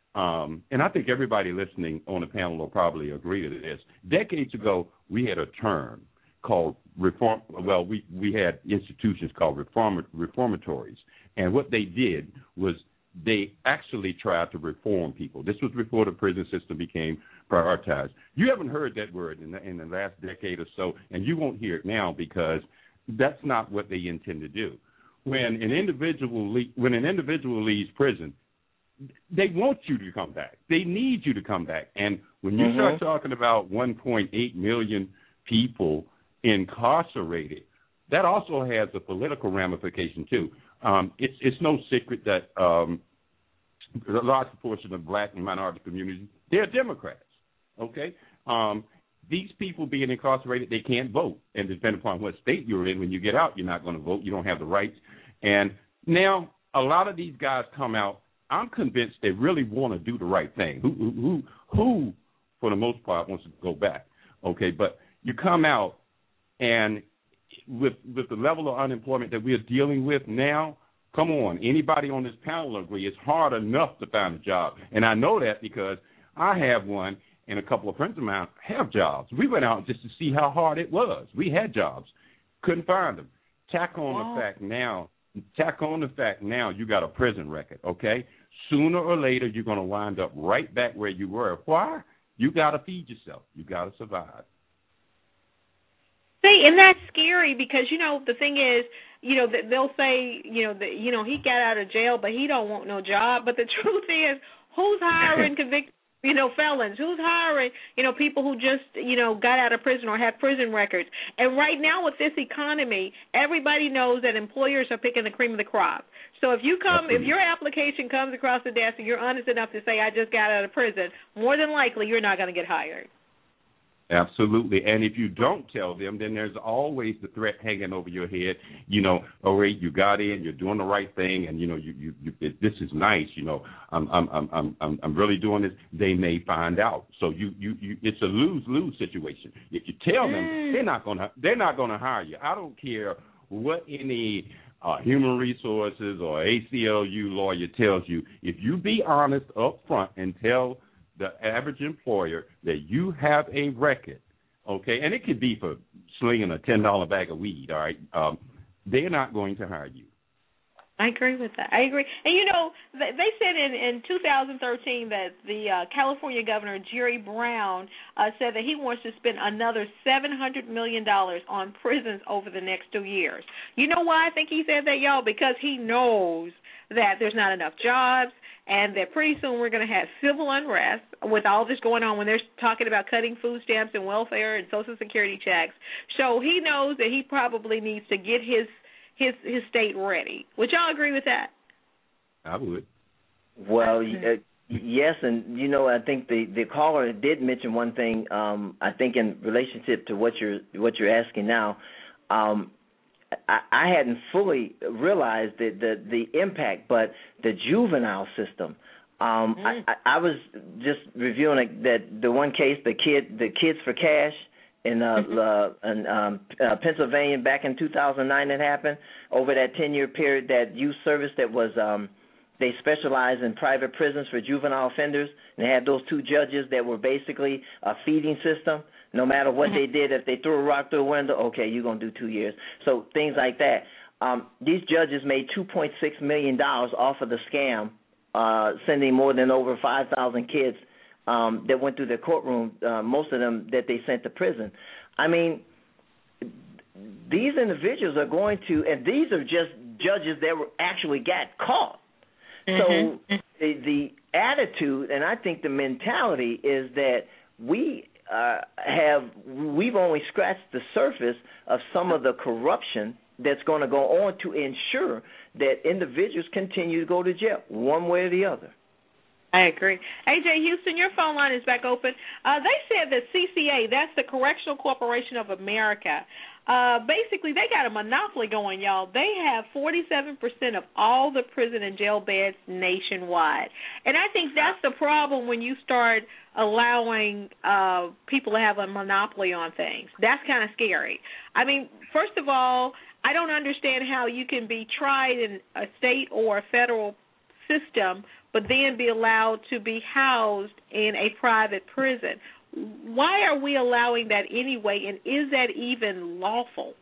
um, and I think everybody listening on the panel will probably agree to this, decades ago, we had a term called reform. Well, we, we had institutions called reform, reformatories. And what they did was they actually tried to reform people. This was before the prison system became prioritized. You haven't heard that word in the, in the last decade or so, and you won't hear it now because that's not what they intend to do. When an individual le- when an individual leaves prison, they want you to come back. They need you to come back. And when you mm-hmm. start talking about one point eight million people incarcerated, that also has a political ramification too. Um, it's it's no secret that um, a large proportion of black and minority communities, they're Democrats, okay? Um, these people being incarcerated, they can't vote. And depending upon what state you're in, when you get out, you're not going to vote. You don't have the rights. And now a lot of these guys come out, I'm convinced they really want to do the right thing. Who, who, who, for the most part, wants to go back, okay? But you come out, and with with the level of unemployment that we're dealing with now, come on, anybody on this panel will agree it's hard enough to find a job. And I know that because I have one, and a couple of friends of mine have jobs. We went out just to see how hard it was. We had jobs, couldn't find them. Tack on wow. the fact now, tack on the fact now you got a prison record, okay? Sooner or later you're going to wind up right back where you were. Why? You got to feed yourself. You got to survive. See, and that's scary because, you know, the thing is, you know, they'll say, you know, that, you know, he got out of jail, but he don't want no job. But the truth is, who's hiring convicted, you know, felons? Who's hiring, you know, people who just, you know, got out of prison or have prison records? And right now with this economy, everybody knows that employers are picking the cream of the crop. So if you come, Absolutely. if your application comes across the desk and you're honest enough to say, I just got out of prison, more than likely you're not going to get hired. Absolutely. And if you don't tell them, then there's always the threat hanging over your head. You know, all right, you got in, you're doing the right thing, and, you know, you, you, you it, this is nice. You know, I'm, I'm, I'm, I'm, I'm really doing this. They may find out. So you, you, you it's a lose-lose situation. If you tell them, mm. they're not gonna, they're not gonna hire you. I don't care what any uh, human resources or A C L U lawyer tells you. If you be honest up front and tell the average employer that you have a record, okay, and it could be for slinging a ten dollar bag of weed, all right, um, they're not going to hire you. I agree with that. I agree. And, you know, they said in, in two thousand thirteen that the uh, California governor, Jerry Brown, uh, said that he wants to spend another seven hundred million dollars on prisons over the next two years. You know why I think he said that, y'all? Because he knows that there's not enough jobs, and that pretty soon we're going to have civil unrest with all this going on when they're talking about cutting food stamps and welfare and Social Security checks. So he knows that he probably needs to get his his, his state ready. Would y'all agree with that? I would. Well, uh, yes, and, you know, I think the, the caller did mention one thing, um, I think in relationship to what you're, what you're asking now. um, I, I hadn't fully realized the, the the impact, but the juvenile system. Um, mm. I, I was just reviewing that the one case, the kid, the Kids for Cash in uh, mm-hmm. uh, in um, uh, Pennsylvania back in two thousand nine. That happened over that ten-year period. That youth service that was um, they specialized in private prisons for juvenile offenders, and they had those two judges that were basically a feeding system. No matter what mm-hmm. they did, if they threw a rock through a window, okay, you're gonna do two years. So things like that. Um, these judges made two point six million dollars off of the scam. Uh, sending more than over five thousand kids um, that went through their courtroom, uh, most of them that they sent to prison. I mean, these individuals are going to, and these are just judges that were actually got caught. Mm-hmm. So the, the attitude, and I think the mentality is that we uh, have, we've only scratched the surface of some of the corruption that's going to go on to ensure that individuals continue to go to jail one way or the other. I agree. A J Houston, your phone line is back open. Uh, they said that C C A, that's the Correctional Corporation of America, uh, basically they got a monopoly going, y'all. They have forty-seven percent of all the prison and jail beds nationwide. And I think that's the problem when you start allowing uh, people to have a monopoly on things. That's kind of scary. I mean, first of all, I don't understand how you can be tried in a state or a federal system but then be allowed to be housed in a private prison. Why are we allowing that anyway, and is that even lawful?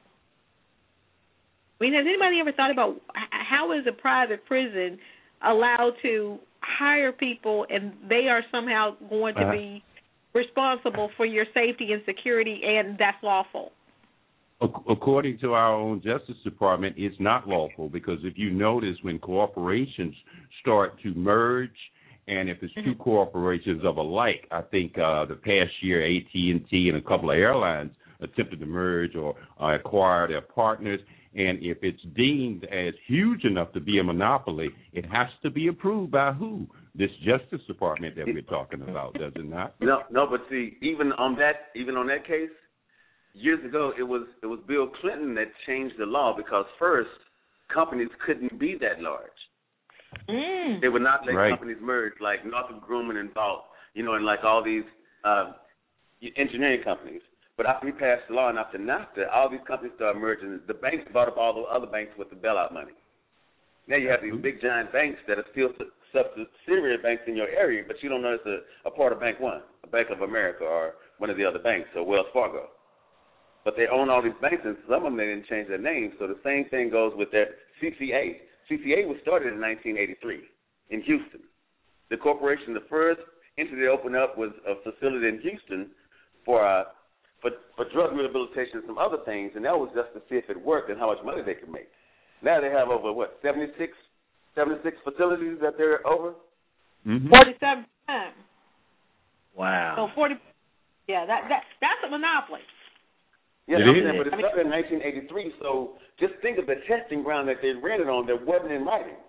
I mean, has anybody ever thought about how is a private prison allowed to hire people and they are somehow going to uh-huh. be responsible for your safety and security, and that's lawful? According to our own Justice Department, it's not lawful because if you notice when corporations start to merge, and if it's two corporations of alike, I think uh, the past year A T and T and a couple of airlines attempted to merge or uh, acquire their partners, and if it's deemed as huge enough to be a monopoly, it has to be approved by who? This Justice Department that we're talking about, does it not? No, no, but see, even on that, even on that case, years ago, it was it was Bill Clinton that changed the law because first companies couldn't be that large. Mm. They would not let right. companies merge like Northrop Grumman and Vought, you know, and like all these uh, engineering companies. But after we passed the law and after NAFTA, all these companies started merging. The banks bought up all the other banks with the bailout money. Now you have these big giant banks that are still subsidiary banks in your area, but you don't know it's a, a part of Bank One, a Bank of America, or one of the other banks, or Wells Fargo. But they own all these banks, and some of them, they didn't change their names. So the same thing goes with that C C A. C C A was started in nineteen eighty-three in Houston. The corporation, the first entity they opened up was a facility in Houston for, uh, for for drug rehabilitation and some other things, and that was just to see if it worked and how much money they could make. Now they have over, what, seventy-six, seventy-six facilities that they're over? Mm-hmm. forty-seven percent. Wow. So forty, yeah, that, that that's a monopoly. Yeah, I'm saying, but it started in nineteen eighty-three, so just think of the testing ground that they ran it on that wasn't in writing.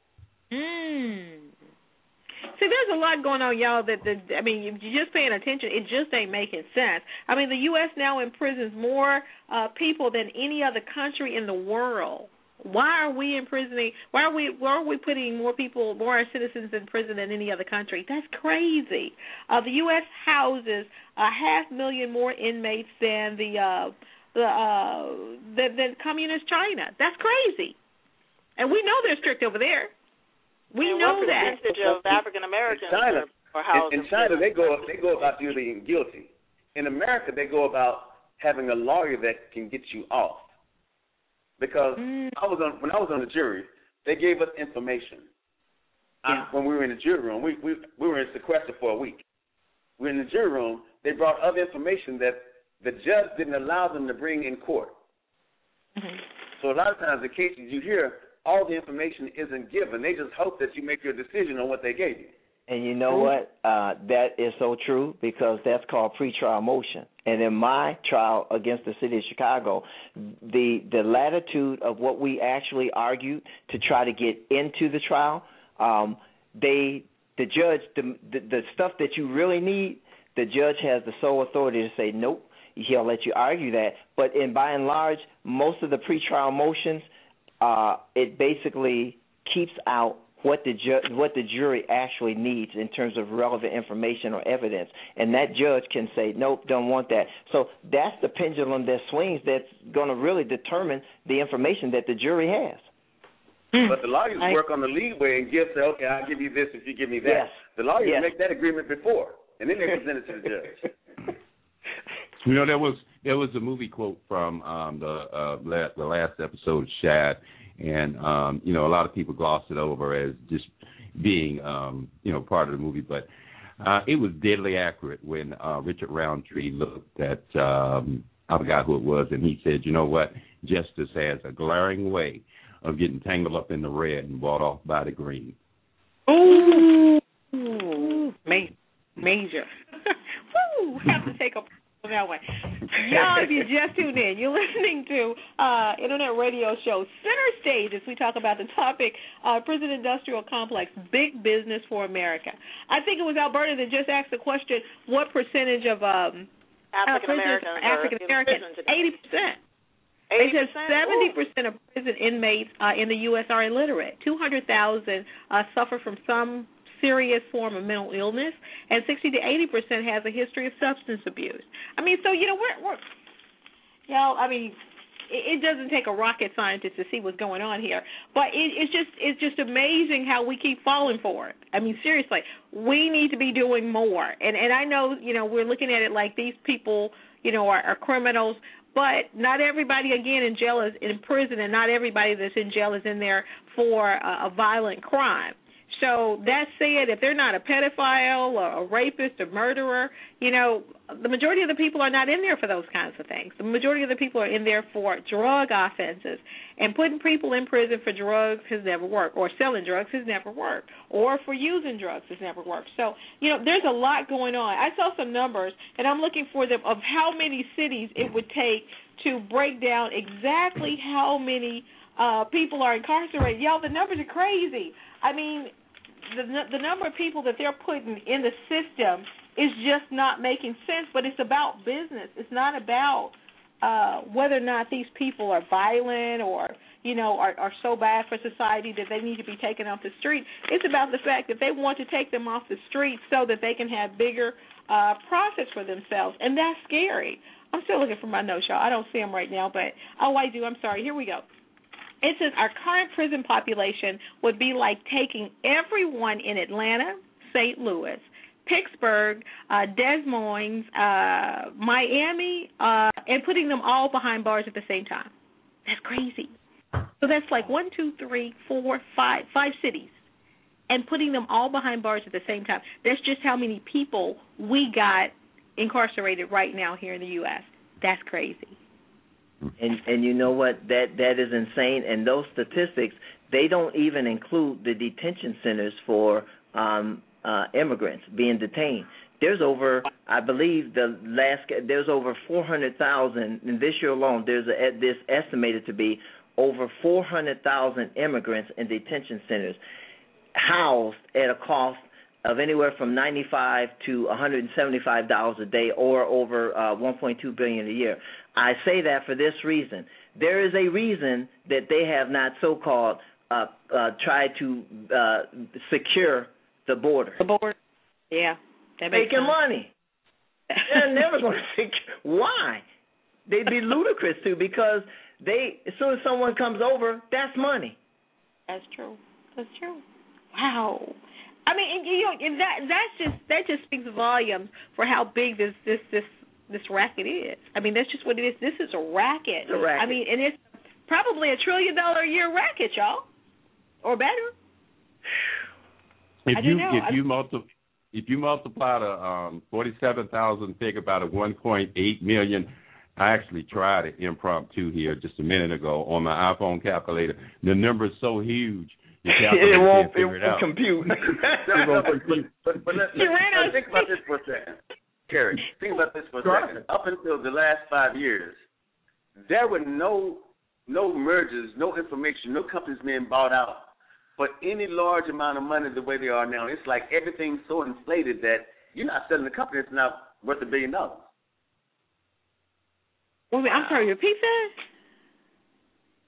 Mm. See, there's a lot going on, y'all, that, the, I mean, if you're just paying attention, it just ain't making sense. I mean, the U S now imprisons more uh, people than any other country in the world. Why are we imprisoning, why are we, why are we putting more people, more citizens in prison than any other country? That's crazy. Uh, the U S houses a half million more inmates than the, uh, the, uh, than, than communist China. That's crazy. And we know they're strict over there. We and know what that. percentage of African Americans China, are housed in, in China, they go, they go about you being guilty. In America, they go about having a lawyer that can get you off. Because mm. I was on when I was on the jury, they gave us information. Yeah. I, when we were in the jury room, we, we we were in sequester for a week. We were in the jury room. They brought other information that the judge didn't allow them to bring in court. Mm-hmm. So a lot of times the cases you hear, all the information isn't given. They just hope that you make your decision on what they gave you. And you know what? Uh, that is so true because that's called pretrial motion. And in my trial against the city of Chicago, the the latitude of what we actually argued to try to get into the trial, um, they the judge, the, the the stuff that you really need, the judge has the sole authority to say, nope, he'll let you argue that. But in by and large, most of the pretrial motions, uh, it basically keeps out what the ju- what the jury actually needs in terms of relevant information or evidence, and that judge can say, nope, don't want that. So that's the pendulum that swings that's going to really determine the information that the jury has. But the lawyers I, work on the leeway and give, say, okay, I'll give you this if you give me that. Yes. The lawyers yes. make that agreement before, and then they present it to the judge. You know, there was there was a movie quote from um, the uh, la- the last episode, Shad, and um, you know, a lot of people glossed it over as just being um, you know, part of the movie, but uh, it was deadly accurate when uh, Richard Roundtree looked at um, I forgot who it was, and he said, you know what, justice has a glaring way of getting tangled up in the red and bought off by the green. Ooh, Ooh. Ma- major. Woo! Have to take a that way. Y'all, if you just tuned in, you're listening to uh, Internet Radio Show Center Stage as we talk about the topic, uh, Prison Industrial Complex, Big Business for America. I think it was Alberta that just asked the question, what percentage of um, African Americans uh, African Americans? eighty percent. They said seventy percent of prison inmates uh, in the U S are illiterate. two hundred thousand uh, suffer from some serious form of mental illness, and sixty to eighty percent has a history of substance abuse. I mean, so, you know, we're, we're you know, I mean, it, it doesn't take a rocket scientist to see what's going on here, but it, it's just it's just amazing how we keep falling for it. I mean, seriously, we need to be doing more. And, and I know, you know, we're looking at it like these people, you know, are, are criminals, but not everybody, again, in jail is in prison, and not everybody that's in jail is in there for a, a violent crime. So that said, if they're not a pedophile or a rapist or murderer, you know, the majority of the people are not in there for those kinds of things. The majority of the people are in there for drug offenses. And putting people in prison for drugs has never worked, or selling drugs has never worked, or for using drugs has never worked. So, you know, there's a lot going on. I saw some numbers, and I'm looking for them, of how many cities it would take to break down exactly how many uh, people are incarcerated. Y'all, the numbers are crazy. I mean, The, the number of people that they're putting in the system is just not making sense, but it's about business. It's not about uh, whether or not these people are violent or, you know, are, are so bad for society that they need to be taken off the street. It's about the fact that they want to take them off the street so that they can have bigger uh, profits for themselves, and that's scary. I'm still looking for my notes, y'all. I don't see them right now, but, oh, I do. I'm sorry. Here we go. It says our current prison population would be like taking everyone in Atlanta, Saint Louis, Pittsburgh, uh, Des Moines, uh, Miami, uh, and putting them all behind bars at the same time. That's crazy. So that's like one, two, three, four, five, five cities, and putting them all behind bars at the same time. That's just how many people we got incarcerated right now here in the U S. That's crazy. And and you know what, that that is insane. And those statistics, they don't even include the detention centers for um, uh, immigrants being detained. There's over, I believe, the last there's over four hundred thousand in this year alone. There's a, this estimated to be over four hundred thousand immigrants in detention centers, housed at a cost of anywhere from ninety-five to one hundred seventy-five dollars a day, or over uh, one point two billion dollars a year. I say that for this reason. There is a reason that they have not so-called uh, uh, tried to uh, secure the border. The border, yeah. That makes Making sense. money. They're never going to secure. Why? They'd be ludicrous, too, because they, as soon as someone comes over, that's money. That's true. That's true. Wow. I mean, you know, and that that's just that just speaks volumes for how big this this this this racket is. I mean, that's just what it is. This is a racket. It's a racket. I mean, and it's probably a trillion dollar a year racket, y'all, or better. If I you don't know. if you multiply if you multiply the um, forty seven thousand figure by the one point eight million. I actually tried it impromptu here just a minute ago on my iPhone calculator. The number is so huge. It won't, it it won't compute. no, no, but, but, but let, You ran out let's think about this for a second. Kerry, think about this for a second. Up until the last five years, there were no no mergers, no information, no companies being bought out for any large amount of money the way they are now. It's like everything's so inflated that you're not selling a company that's not worth a billion dollars. Wait, I'm sorry, repeat that?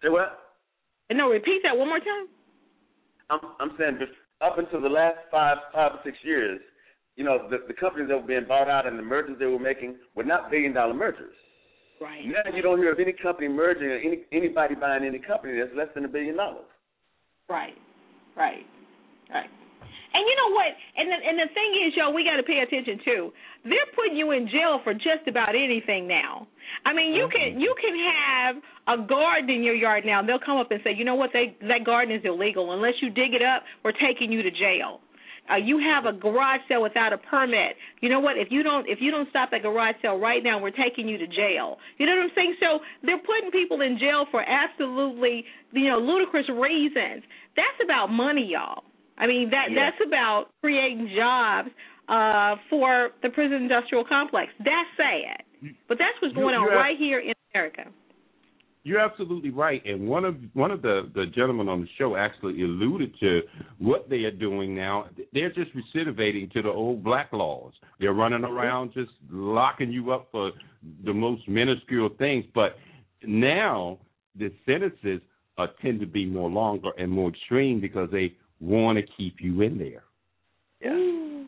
Say what? No, repeat that one more time. I'm I'm saying just up until the last five five or six years, you know, the, the companies that were being bought out and the mergers they were making were not billion dollar mergers. Right. Now you don't hear of any company merging or any anybody buying any company that's less than a billion dollars. Right. Right. Right. And you know what? And the, and the thing is, y'all, we got to pay attention too. They're putting you in jail for just about anything now. I mean, you can you can have a garden in your yard now. They'll come up and say, you know what? They, that garden is illegal. Unless you dig it up, we're taking you to jail. Uh, you have a garage sale without a permit. You know what? If you don't if you don't stop that garage sale right now, we're taking you to jail. You know what I'm saying? So they're putting people in jail for absolutely, you know, ludicrous reasons. That's about money, y'all. I mean, that yeah. that's about creating jobs uh, for the prison industrial complex. That's sad. But that's what's going on right here in America. You're absolutely right. And one of one of the, the gentlemen on the show actually alluded to what they are doing now. They're just recidivating to the old black laws. They're running around just locking you up for the most minuscule things. But now the sentences uh, tend to be more longer and more extreme because they want to keep you in there. Yeah.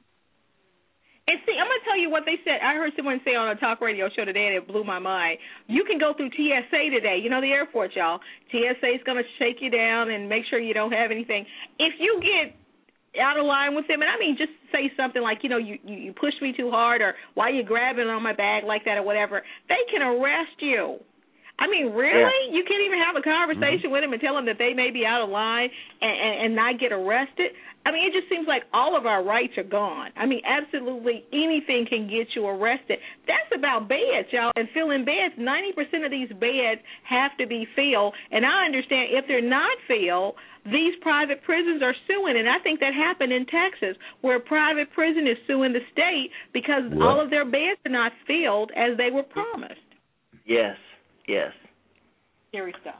And see, I'm going to tell you what they said. I heard someone say on a talk radio show today, and it blew my mind. You can go through T S A today. You know, the airport, y'all. T S A is going to shake you down and make sure you don't have anything. If you get out of line with them, and I mean just say something like, you know, you, you, you pushed me too hard, or why you grabbing on my bag like that or whatever, they can arrest you. I mean, really? Yeah. You can't even have a conversation mm-hmm. with them and tell them that they may be out of line and, and, and not get arrested? I mean, it just seems like all of our rights are gone. I mean, absolutely anything can get you arrested. That's about beds, y'all, and filling beds. ninety percent of these beds have to be filled, and I understand if they're not filled, these private prisons are suing, and I think that happened in Texas, where a private prison is suing the state because what? all of their beds are not filled as they were promised. Yes, yes. Scary stuff.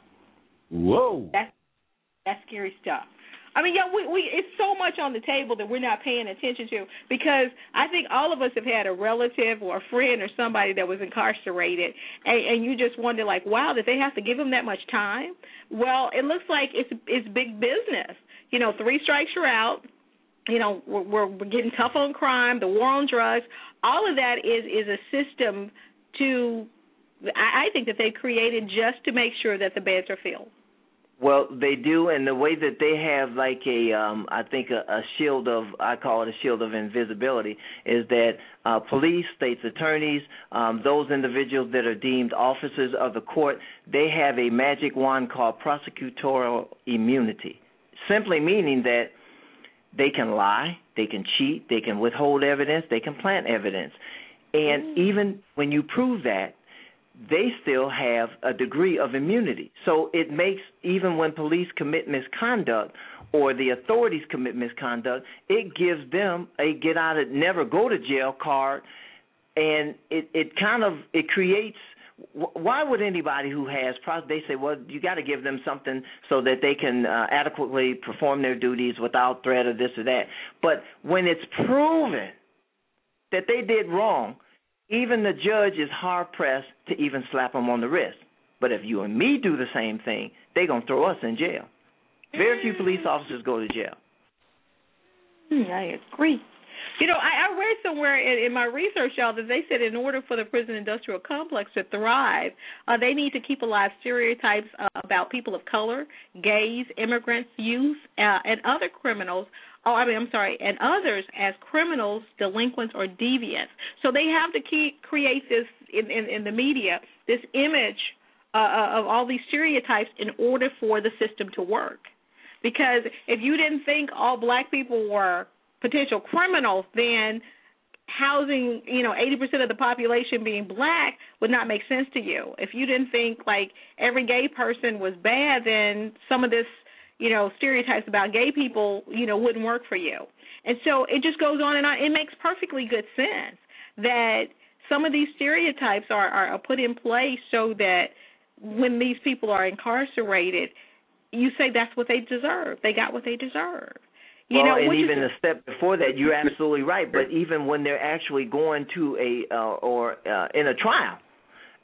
Whoa. That's, that's scary stuff. I mean, yeah, we, we it's so much on the table that we're not paying attention to, because I think all of us have had a relative or a friend or somebody that was incarcerated, and, and you just wonder, like, wow, did they have to give them that much time? Well, it looks like it's it's big business. You know, three strikes you're out. You know, we're, we're getting tough on crime, the war on drugs. All of that is, is a system to, I, I think that they created just to make sure that the beds are filled. Well, they do, and the way that they have like a, um, I think a, a shield of, I call it a shield of invisibility, is that uh, police, state's attorneys, um, those individuals that are deemed officers of the court, they have a magic wand called prosecutorial immunity, simply meaning that they can lie, they can cheat, they can withhold evidence, they can plant evidence. And mm. even when you prove that, they still have a degree of immunity. So it makes, even when police commit misconduct or the authorities commit misconduct, it gives them a get out of, never go to jail card, and it, it kind of, it creates, why would anybody who has, they say, well, you got to give them something so that they can uh, adequately perform their duties without threat or this or that. But when it's proven that they did wrong, even the judge is hard-pressed to even slap them on the wrist. But if you and me do the same thing, they're going to throw us in jail. Very few police officers go to jail. I agree. You know, I, I read somewhere in, in my research, y'all, that they said in order for the prison industrial complex to thrive, uh, they need to keep alive stereotypes uh, about people of color, gays, immigrants, youth, uh, and other criminals. Oh, I mean, I'm sorry, and others as criminals, delinquents, or deviants. So they have to keep, create this in, in, in the media, this image uh, of all these stereotypes in order for the system to work. Because if you didn't think all black people were potential criminals, then housing, you know, eighty percent of the population being black would not make sense to you. If you didn't think, like, every gay person was bad, then some of this, you know, stereotypes about gay people, you know, wouldn't work for you. And so it just goes on and on. It makes perfectly good sense that some of these stereotypes are, are put in place so that when these people are incarcerated, you say that's what they deserve. They got what they deserve. You well, know, and even a step before that, you're absolutely right. But even when they're actually going to a uh, or uh, in a trial,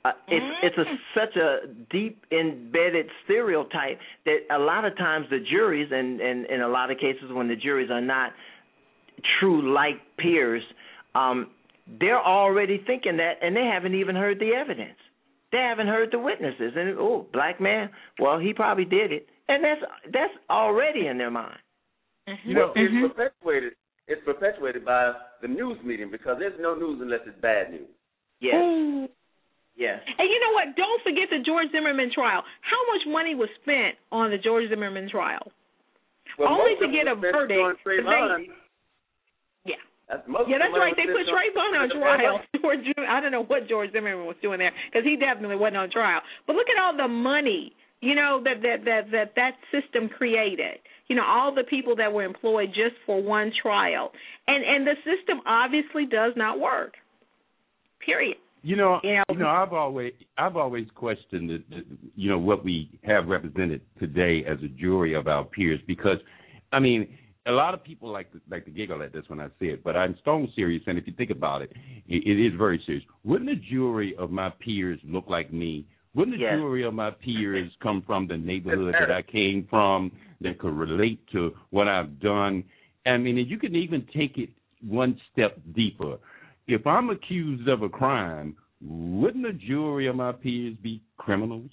Uh, it's it's a, such a deep embedded stereotype that a lot of times the juries, and, and in a lot of cases when the juries are not true like peers, um, they're already thinking that, and they haven't even heard the evidence. They haven't heard the witnesses. And, oh, black man, well, he probably did it. And that's that's already in their mind. Mm-hmm. You know, mm-hmm. it's perpetuated. It's perpetuated by the news media because there's no news unless it's bad news. Yes. Ooh. Yes. And you know what? Don't forget the George Zimmerman trial. How much money was spent on the George Zimmerman trial? Well, Only to get a verdict. They, yeah. That's yeah, that's right. They put Trayvon on trial. George, I don't know what George Zimmerman was doing there because he definitely wasn't on trial. But look at all the money, you know, that that that that that system created. You know, all the people that were employed just for one trial, and and the system obviously does not work. Period. You know, you know, you know, I've always, I've always questioned, the, the, you know, what we have represented today as a jury of our peers, because, I mean, a lot of people like to, like to giggle at this when I say it, but I'm stone serious, and if you think about it, it, it is very serious. Wouldn't a jury of my peers look like me? Wouldn't a yes. jury of my peers come from the neighborhood that I came from, that could relate to what I've done? I mean, you can even take it one step deeper. If I'm accused of a crime, wouldn't a jury of my peers be criminals?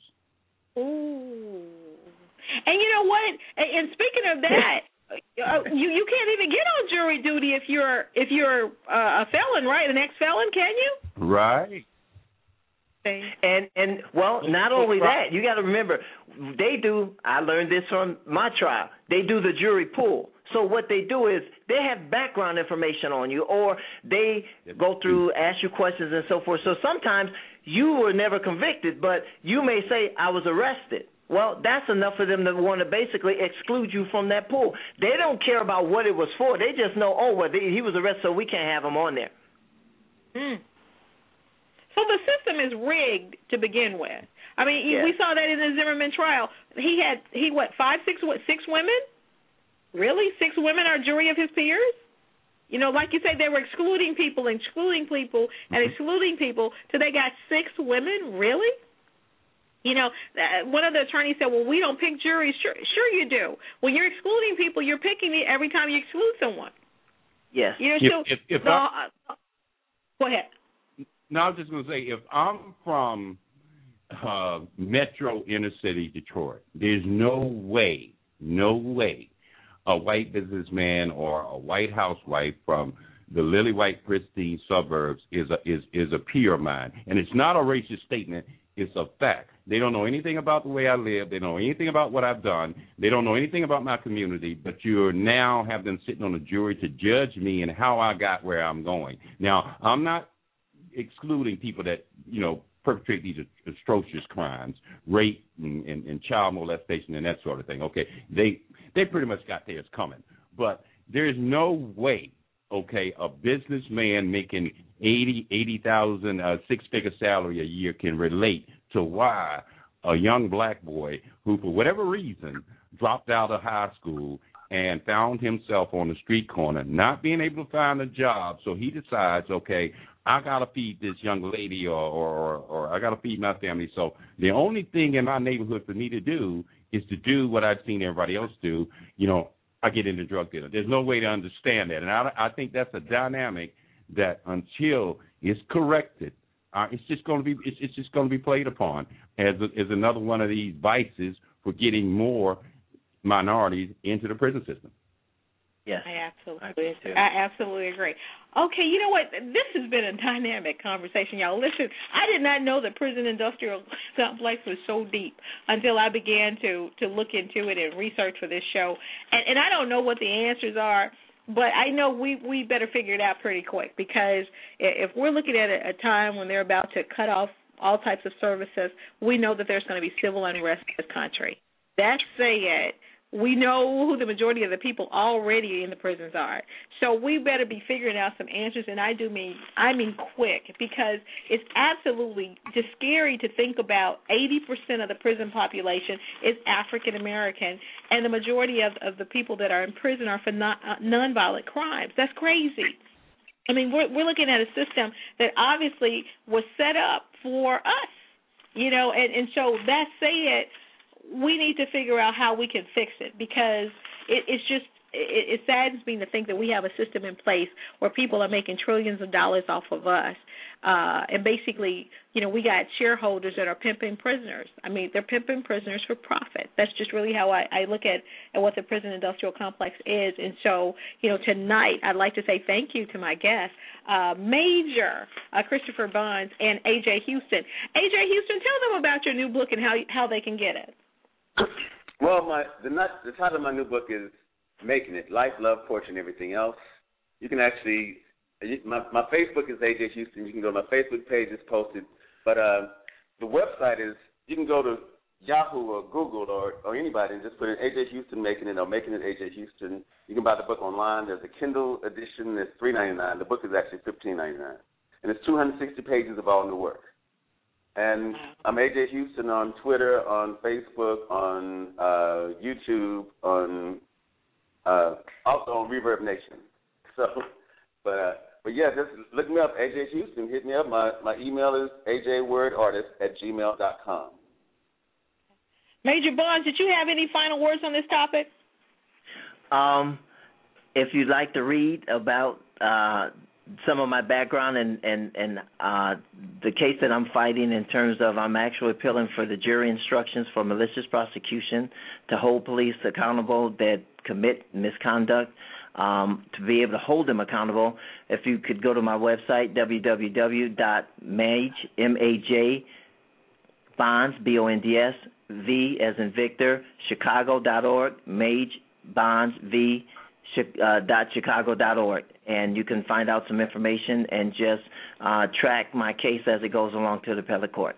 Ooh. And you know what? And speaking of that, uh, you you can't even get on jury duty if you're if you're uh, a felon, right? An ex-felon, can you? Right. And and well, not only that, you got to remember, they do. I learned this from my trial. They do the jury pool. So what they do is they have background information on you, or they go through, ask you questions and so forth. So sometimes you were never convicted, but you may say, I was arrested. Well, that's enough for them to want to basically exclude you from that pool. They don't care about what it was for. They just know, oh, well, they, he was arrested, so we can't have him on there. Mm. So the system is rigged to begin with. I mean, yes. we saw that in the Zimmerman trial. He had, he what, five, six, what, six women? Really? Six women are jury of his peers? You know, like you say, they were excluding people, excluding people, and excluding people till they got six women? Really? You know, one of the attorneys said, well, we don't pick juries. Sure, sure you do. When you're excluding people, you're picking it every time you exclude someone. Yes. You know, if, so, if, if so I, uh, go ahead. No, I was just going to say, if I'm from uh, metro inner city Detroit, there's no way, no way a white businessman or a white housewife from the lily white pristine suburbs is a is is a peer of mine. And it's not a racist statement, it's a fact. They don't know anything about the way I live, they don't know anything about what I've done, they don't know anything about my community, but you now have them sitting on a jury to judge me and how I got where I'm going. Now, I'm not excluding people that, you know, perpetrate these atrocious crimes, rape and, and, and child molestation and that sort of thing. Okay, they they pretty much got theirs coming. But there's no way, okay, a businessman making eighty, eighty thousand, uh, six-figure salary a year can relate to why a young black boy who, for whatever reason, dropped out of high school and found himself on the street corner, not being able to find a job, so he decides, okay, I got to feed this young lady or, or, or I got to feed my family. So the only thing in my neighborhood for me to do is to do what I've seen everybody else do. You know, I get into drug dealer. There's no way to understand that. And I, I think that's a dynamic that until it's corrected, uh, it's just going to be it's, it's just going to be played upon as, a, as another one of these vices for getting more minorities into the prison system. Yes, I absolutely, I, I absolutely agree. Okay, you know what? This has been a dynamic conversation, y'all. Listen, I did not know the prison industrial complex was so deep until I began to to look into it and research for this show. And, and I don't know what the answers are, but I know we we better figure it out pretty quick, because if we're looking at a, a time when they're about to cut off all types of services, we know that there's going to be civil unrest in this country. That said, we know who the majority of the people already in the prisons are. So we better be figuring out some answers, and I do mean I mean quick, because it's absolutely just scary to think about eighty percent of the prison population is African American, and the majority of, of the people that are in prison are for non, uh, nonviolent crimes. That's crazy. I mean, we're, we're looking at a system that obviously was set up for us. You know, and, and so that said, we need to figure out how we can fix it, because it, it's just, it, it saddens me to think that we have a system in place where people are making trillions of dollars off of us. Uh, and basically, you know, we got shareholders that are pimping prisoners. I mean, they're pimping prisoners for profit. That's just really how I, I look at, at what the prison industrial complex is. And so, you know, tonight I'd like to say thank you to my guests, uh, Major uh, Christopher Bonds and A J Houston. A J Houston, tell them about your new book and how how they can get it. Well, my the, not, the title of my new book is Making It, Life, Love, Fortune, Everything Else. You can actually... My, my Facebook is A J Houston. You can go to my Facebook page. It's posted. But uh, the website is, you can go to Yahoo or Google or, or anybody and just put in A J Houston Making It or Making It A J Houston. You can buy the book online. There's a Kindle edition. It's three ninety-nine. The book is actually fifteen ninety-nine. And it's two hundred sixty pages of all new work. And I'm A J Houston on Twitter, on Facebook, on uh, YouTube, on uh, also on Reverb Nation. So, but... Uh, But, yeah, just look me up, A J Houston. Hit me up. My my email is a j word artist at gmail dot com. Major Bonds, did you have any final words on this topic? Um, if you'd like to read about uh, some of my background and, and, and uh, the case that I'm fighting in terms of I'm actually appealing for the jury instructions for malicious prosecution to hold police accountable that commit misconduct, Um, to be able to hold them accountable, if you could go to my website, w w w dot maj, M A J, Bonds, B O N D S, V as in Victor, Chicago dot org, Maj, Bonds, V, uh, dot Chicago dot org. And you can find out some information and just uh, track my case as it goes along to the appellate court.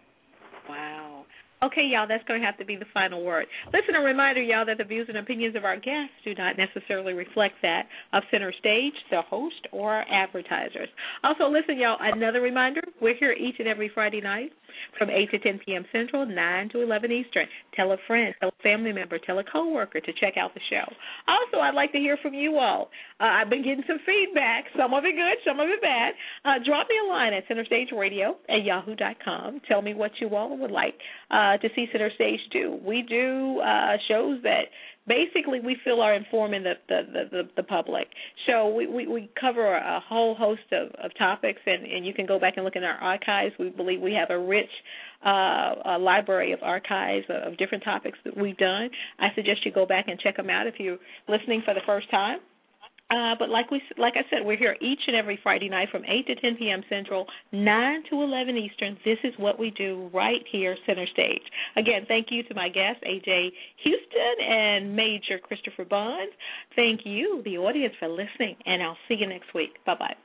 Okay, y'all, that's going to have to be the final word. Listen, a reminder, y'all, that the views and opinions of our guests do not necessarily reflect that of Center Stage, the host, or advertisers. Also, listen, y'all, another reminder, we're here each and every Friday night from eight to ten p.m. Central, nine to eleven Eastern. Tell a friend, tell a family member, tell a coworker to check out the show. Also, I'd like to hear from you all. Uh, I've been getting some feedback, some of it good, some of it bad. Uh, drop me a line at Center Stage Radio at yahoo dot com. Tell me what you all would like uh, to see Center Stage do. We do uh, shows that basically we feel are informing the the, the, the public. So we, we, we cover a whole host of, of topics, and, and you can go back and look in our archives. We believe we have a rich uh, a library of archives of different topics that we've done. I suggest you go back and check them out if you're listening for the first time. Uh, but like we, like I said, we're here each and every Friday night from eight to ten p.m. Central, nine to eleven Eastern. This is what we do right here, Center Stage. Again, thank you to my guests, A J Houston and Major Christopher Bonds. Thank you, the audience, for listening, and I'll see you next week. Bye-bye.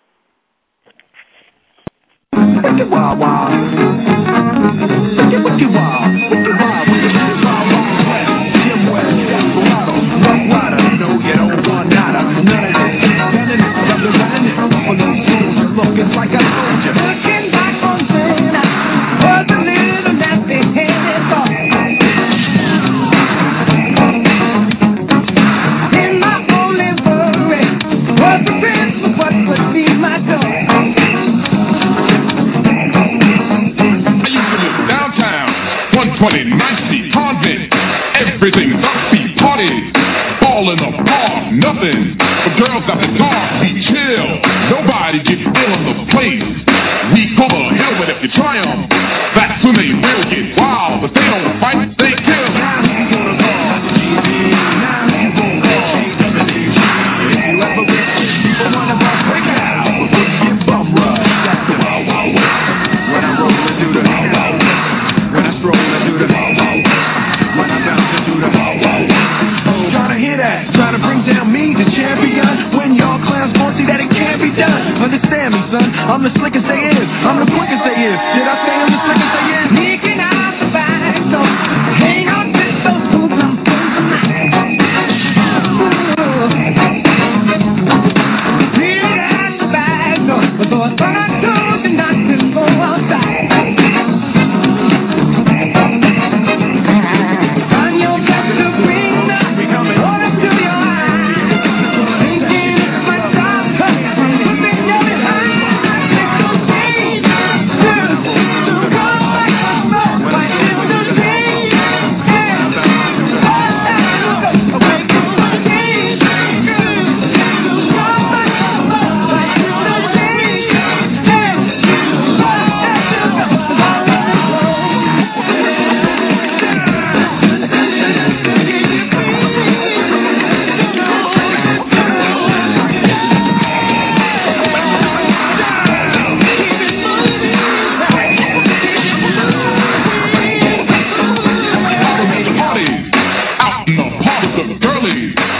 Looking like a soldier. Looking back on when I was a little nappy-headed boy. In my only worry was the prince of what would be my joy. I used to live downtown, one twenty ninth Street, Convent. Everything's upbeat, party, falling apart, nothing. The girls got the talk, we chill. Nobody gets ill on the place. We cover a hill, but if you try them, that's when they will get wild. But they don't fight, they kill. Now you gonna call the G D. Now you gonna call the G D. If you ever wish people wanna bust, break it out. Before you get bum rush, that's the Wild Wild West. When I roll and do the Wild Wild West. When I stroll and do the Wild Wild West. When I bounce and do the Wild Wild West. Trying to hear that, trying to bring down me, the champion. When y'all clowns won't see that it can't be done. Understand me, son, I'm the slickest they is. I'm the quickest they is. Did I say I'm the slickest they is? Sneaking out the back door, hang on to those fools, I'm fools tonight. Sneaking out the back door, but I thought I told you not to go outside. On your back to bring up, we coming on up to your eyes. Thinking it's my time, put me behind. Let's go,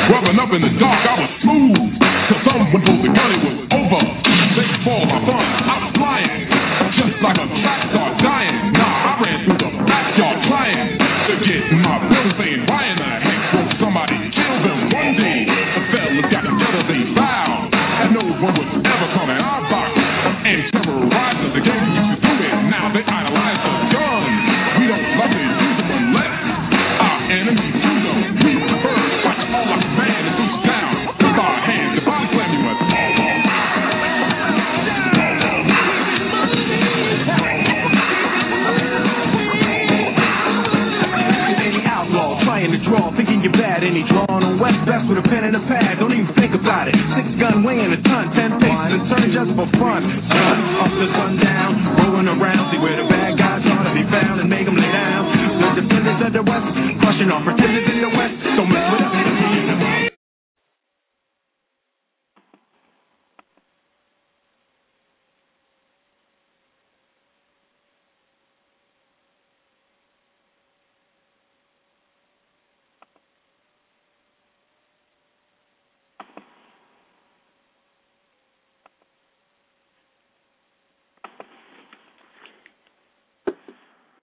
Rubbing up in the dark, I was smooth. Till someone pulled the gun, it was over. They fall my fun, I was flying. Just like a track star dying. Nah, I ran through the backyard trying to get my bills saying, why in the heck won't somebody kill them one day? The fellas got together, they vowed that no one would ever come in our box and terrorize us again. We used to do it, now they idolize the gun. We don't love it, use them unless our enemies use them. We prefer to fight all like a man and reach down with our hands. If I slam you, must draw, thinking you're bad, any drawing on West Best with a pen and a pad, don't even think about it. Six gun weighing a ton, ten paces and turning just for fun. Sun up to sundown, rolling around, see where the bad guys are to be found and make them lay down. The defenders of the West, crushing our pretenders in the West.